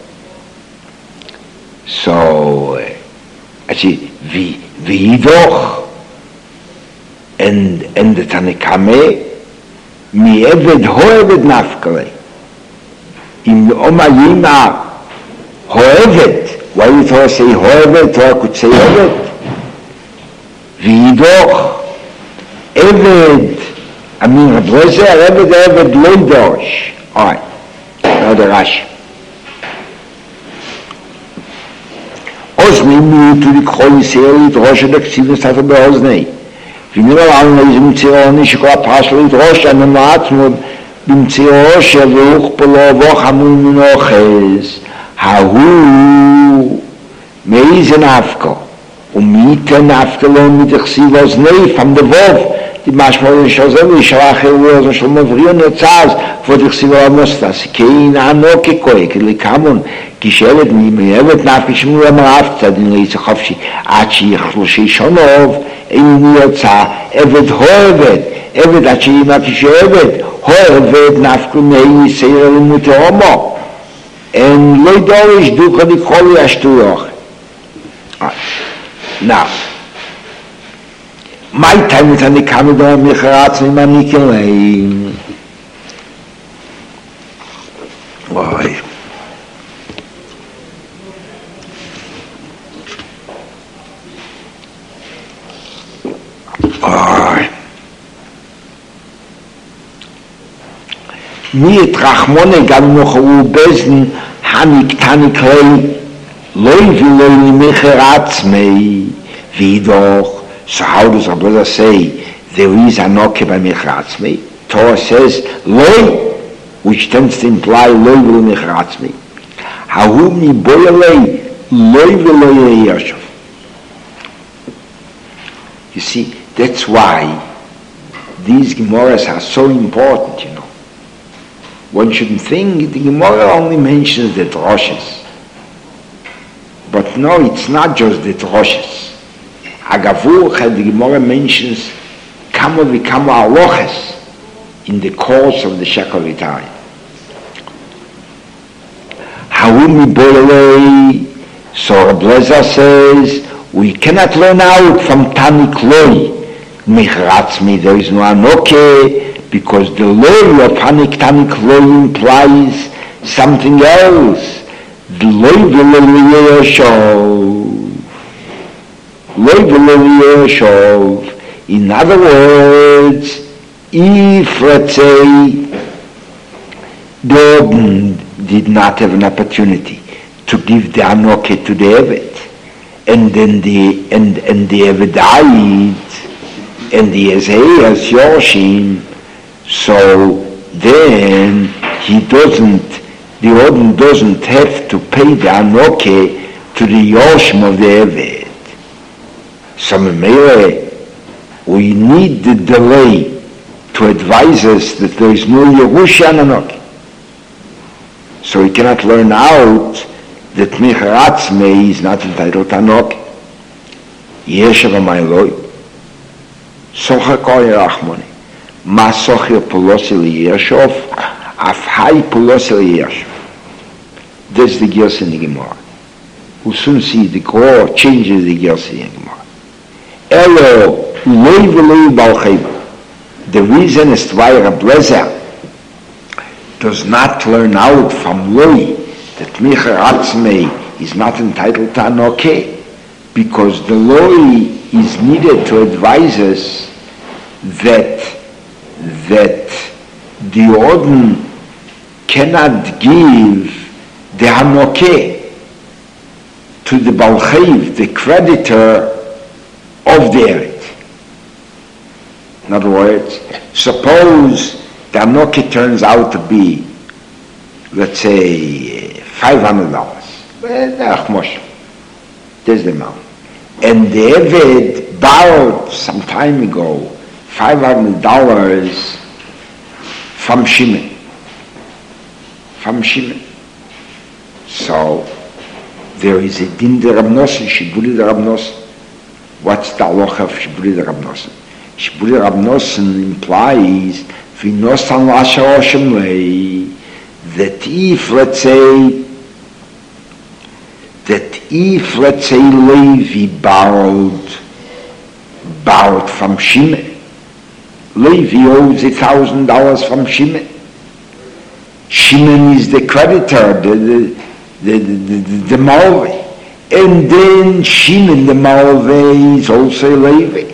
so, actually, V'yidoch, and, and the Tanakame, Mi Eved Ho'eved Nafkale, Im Oma Yima Ho'eved. Why did Torah say Ho'eved? Torah could say Eved. V'yidoch, Eved, I mean, Reb Lezer, Eved, Eved, Loidosh. All right, now the Rashi. Oznei miutu likchol Yisrael לדרוש את הכסיב נסתת באוזני. ונראה לנו איזה מציאוני שכל הפרש לא לדרוש, אנו מעצמו במציאו שבוך פולו בוך המון מן אוחז. ההוא מאיזה נפקו, ומאיתה נפקו לו מתכסיב אוזני, פעם דבוב, die Maschmol ist also wie schwache Uhr, schon mal früher nicht zahlst, vor dich sie war muss das. Kein Ano gekoi, kli kamun, geschälet mi, mir evet nafisch nur am Aftzad, in Leise Chofschi, achi ich shonov, in mir za, evet hoevet, evet achi nafisch evet, hoevet nafku mei seir mute homo. En loidorisch ducha di koli ashtuyoch. Now, my time with any Canada, Micharatz, and Manikelay. Why? Why? Mi trachmone gam noch u besen hanik taniklay loy viloy Micharatz mei vidoch. So how does our brother say there is a noke by Michatzmi? Torah says loy, which tends to imply loy v'lo Michatzmi. Hahu mi boyalei loy v'lo Yashov. You see, that's why these Gemaras are so important, you know. One shouldn't think the Gemara only mentions the droshes. But no, it's not just the droshes. Agavur, the Gemara mentions kama v'kama aloches in the course of the Shekavitai. Hawumi bolei, so Reb Lezer says, we cannot learn out from Tani Kloi. Michratzmi, there is no anoke, because the law of Hanik Tani Kloi implies something else, Lo Yeshov. Lo Yeshov. In other words, if, let's say, the Odin did not have an opportunity to give the Anoke to the Eved, and then the and and the Eved died, and the Ezeias Yoshim, so then he doesn't, the Odin doesn't have to pay the Anoke to the Yoshim of the Eved. So we need the delay to advise us that there is no Yerusha Anoke. So we cannot learn out that Micher Atzmei is not entitled to Anoke. Yeshav Amayloi. Socha Koi Rachmoni. Ma Socher Polosi Liyeshov. Afhai Polosi Liyeshov. That's the Gerse in the Gemara. We'll soon see the Gemara changes the Gerse in the Gemara. Elo Loi V'Loi Balcheva. The reason is why Reb Lezer does not learn out from Loi that Micher Atzmei is not entitled to Anoke, because the Loi is needed to advise us that that the Odin cannot give the Anoke to the Balcheiv, the creditor of the Eretz. In other words, suppose the Anoke turns out to be, let's say, five hundred dollars. There's the amount. And the Eved borrowed some time ago five hundred dollars from Shimon. From Shimon. So there is a din de Rab Nosson, Shiburi de Rab Nosson. What's the halacha of Shiburi de Rab Nosson? Shiburi de Rab Nosson implies V'nostan Lasha Oshem Lei, that if, let's say, that if, let's say, Levi borrowed, borrowed from Shimon, Levi owes a thousand dollars from Shimon. Shimon is the creditor, the the the the, the, the Malveh, and then Shimon the Malveh is also Levi.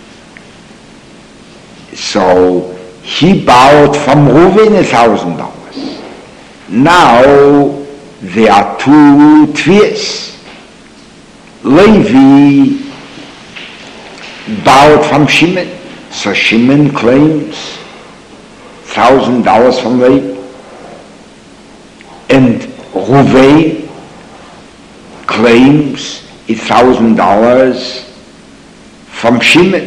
So he borrowed from Reuven a thousand dollars. Now there are two tvias. Levi borrowed from Shimon, so Shimon claims thousand dollars from Levi, and Reuven claims a thousand dollars from Shimon.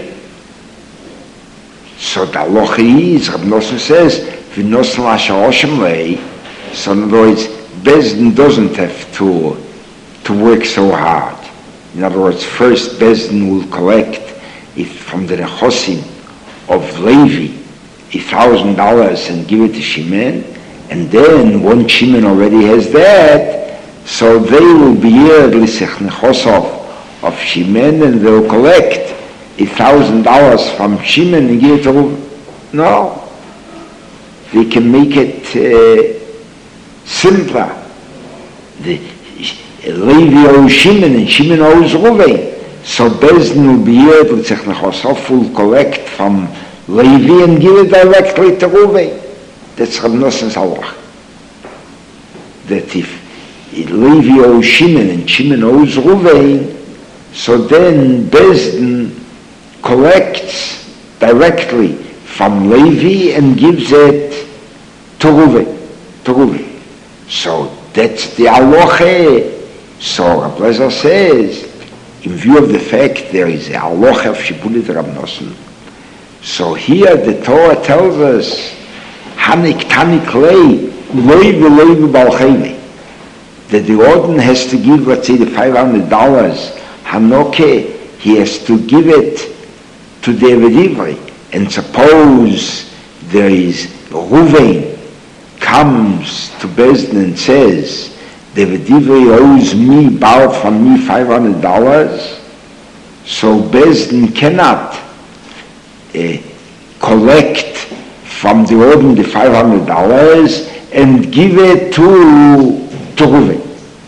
So the halacha is, Rab Nosson says, V'nosson Lasha Oshem Lei. So in other words, Bezdin doesn't have to to work so hard. In other words, first Bezdin will collect it from the Nechosim of Levi, a thousand dollars, and give it to Shimon, and then once Shimon already has that, so they will be here L'sech Nechosov of Shimon, and they'll collect a thousand dollars from Shimon and give it to Reuven. No. They can make it uh, simpler. The Levi owes Shimon and Shimon owes Reuven. So Bezdin will be here, L'sech Nechosov will collect from Levi and give it directly to Reuven. That's Rab Nosson's halach. That if Levi owes Shimon and Shimon owes Reuven, so then Bezdin collects directly from Levi and gives it to Reuven. To Reuven. So that's the halacha. So Rab Lezer says, in view of the fact there is a halacha of Shiburi de Rab Nosson, so here the Torah tells us, Hanik Tanik Lei, Loi V'Loi V'Balcheivi, that the Odin has to give, let's say, the five hundred dollars, Hanoke, he has to give it to the Eved Ivri. And suppose there is Reuven comes to Bezdin and says, the Eved Ivri owes me, borrowed from me five hundred dollars, so Bezdin cannot uh, collect from the Odin the five hundred dollars and give it to, to Reuven.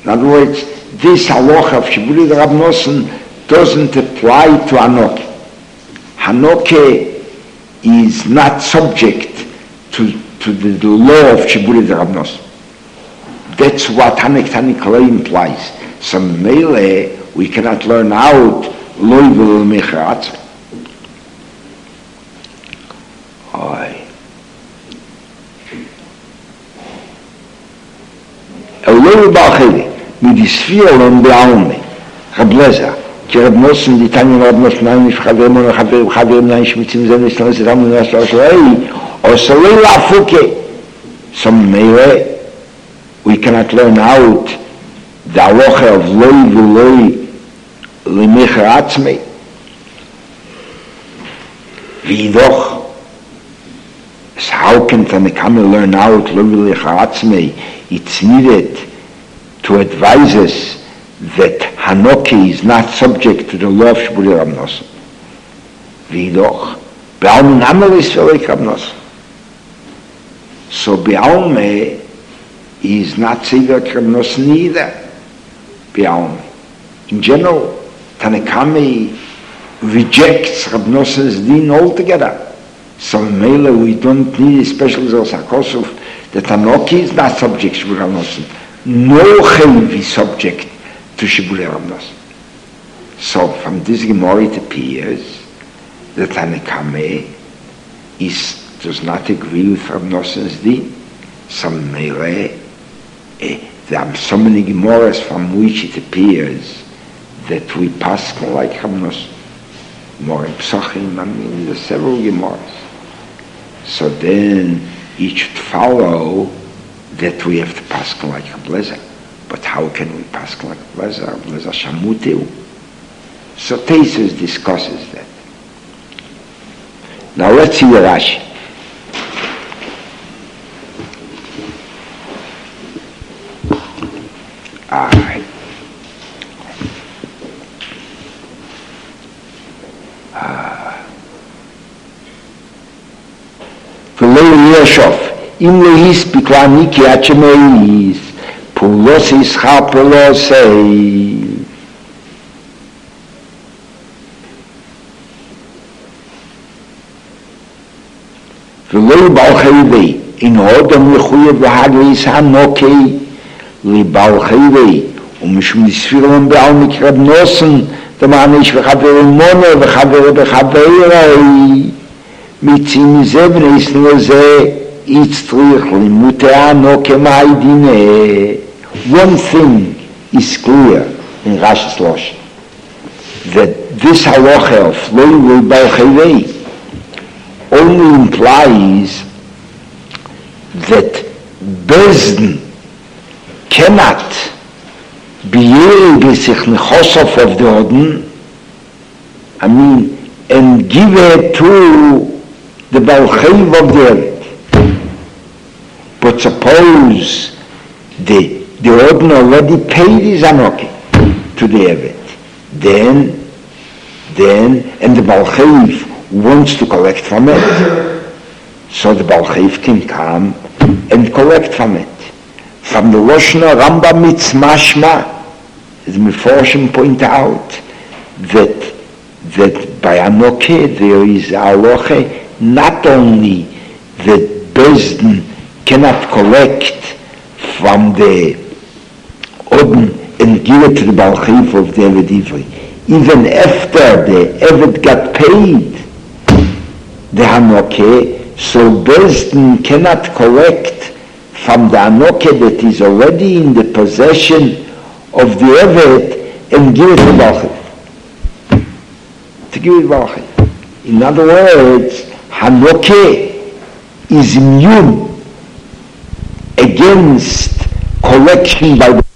In other words, this halacha of Shiburi the Rab Nosson doesn't apply to Hanoki. Hanoki is not subject to, to the, the law of Shiburi the Rab Nosson. That's what Hanek Tanikalei implies. So Mele, we cannot learn out Loi V'Lo Mecharatz. Oy. Eloi Ba'acheli, mit die Sphäre und Beaume, Rab Lezer, כי רב נוסן דיתני רב נוסן נעים נפחדם וחברים חברים נעים שמיצים זה נסתנס רם ונס לא שלאי או סולי להפוקה. So meile, we cannot learn out the halacha of loi v'loi l'mecher atzmei. V'yidoch, so how can Tanakama learn out loi v'lecher atzmei? It's needed to advise us that Hanoki is not subject to the law of Shiburi Rab Nosson. V'yidoch, Be'alme Namel is Velik Rab Nosson. So Be'alme is not Tzivak Rab Nosson either. Be'alme. In general, Tanakama rejects Rab Nosson's din altogether. So Mele, we don't need a special Zosakosov that Hanoki is not subject to Shiburi Rab Nosson. No Chayiv is subject to Shiburi Rab Nosson. So from this Gemara it appears that Tanakama is does not agree with Rab Nosson's din. Some Mele, eh, there are so many Gemaras from which it appears that we pass like Rab Nosson. More in Psachim, I mean, there are several Gemaras. So then it should follow that we have to pass like Rab Lezer. But how can we pass like Rab Lezer? Rab Lezer Shamuteu. So Teisus discusses that. Now let's see the Rashi. All right. ולא ישוף, אם לא יספיק להניקי עד שמאיס, פעולוס ישחר פעולוסי. ולא יבעל חייבי, אינו אדם מחויב להגריס הנוקי, לבעל חייבי, ומשום נספירון בעל מקרב נוסן, דמעניש וחבר מונה וחבר בחברי, מצים זה בניסן לזה, יצטריך לימותיאנו כמאי דינה. One thing is clear in Rashi's Losh, that this halacha of loy v'bal chayvei only implies that Bezdin cannot be able sich nechosof of the Odin, I mean, and give it to the Balchayv of the Evid. But suppose the, the Odin already paid his Anoki to the Evid, then, then, and the Balchayv wants to collect from it, so the Balchayv can come and collect from it. From the Loshna Rambam Mitzmashma, the Meforshim point out that that by Anoke there is halacha not only that Bezdin cannot collect from the Odin and give it to the Balchayv of the Eved Ivri. Even after the Eved got paid the Anoke, so Bezdin cannot collect from the Anoke that is already in the possession of the Eved and give it to the Balchayv. To give it Balchayv. In other words, Hanoke is immune against collection by the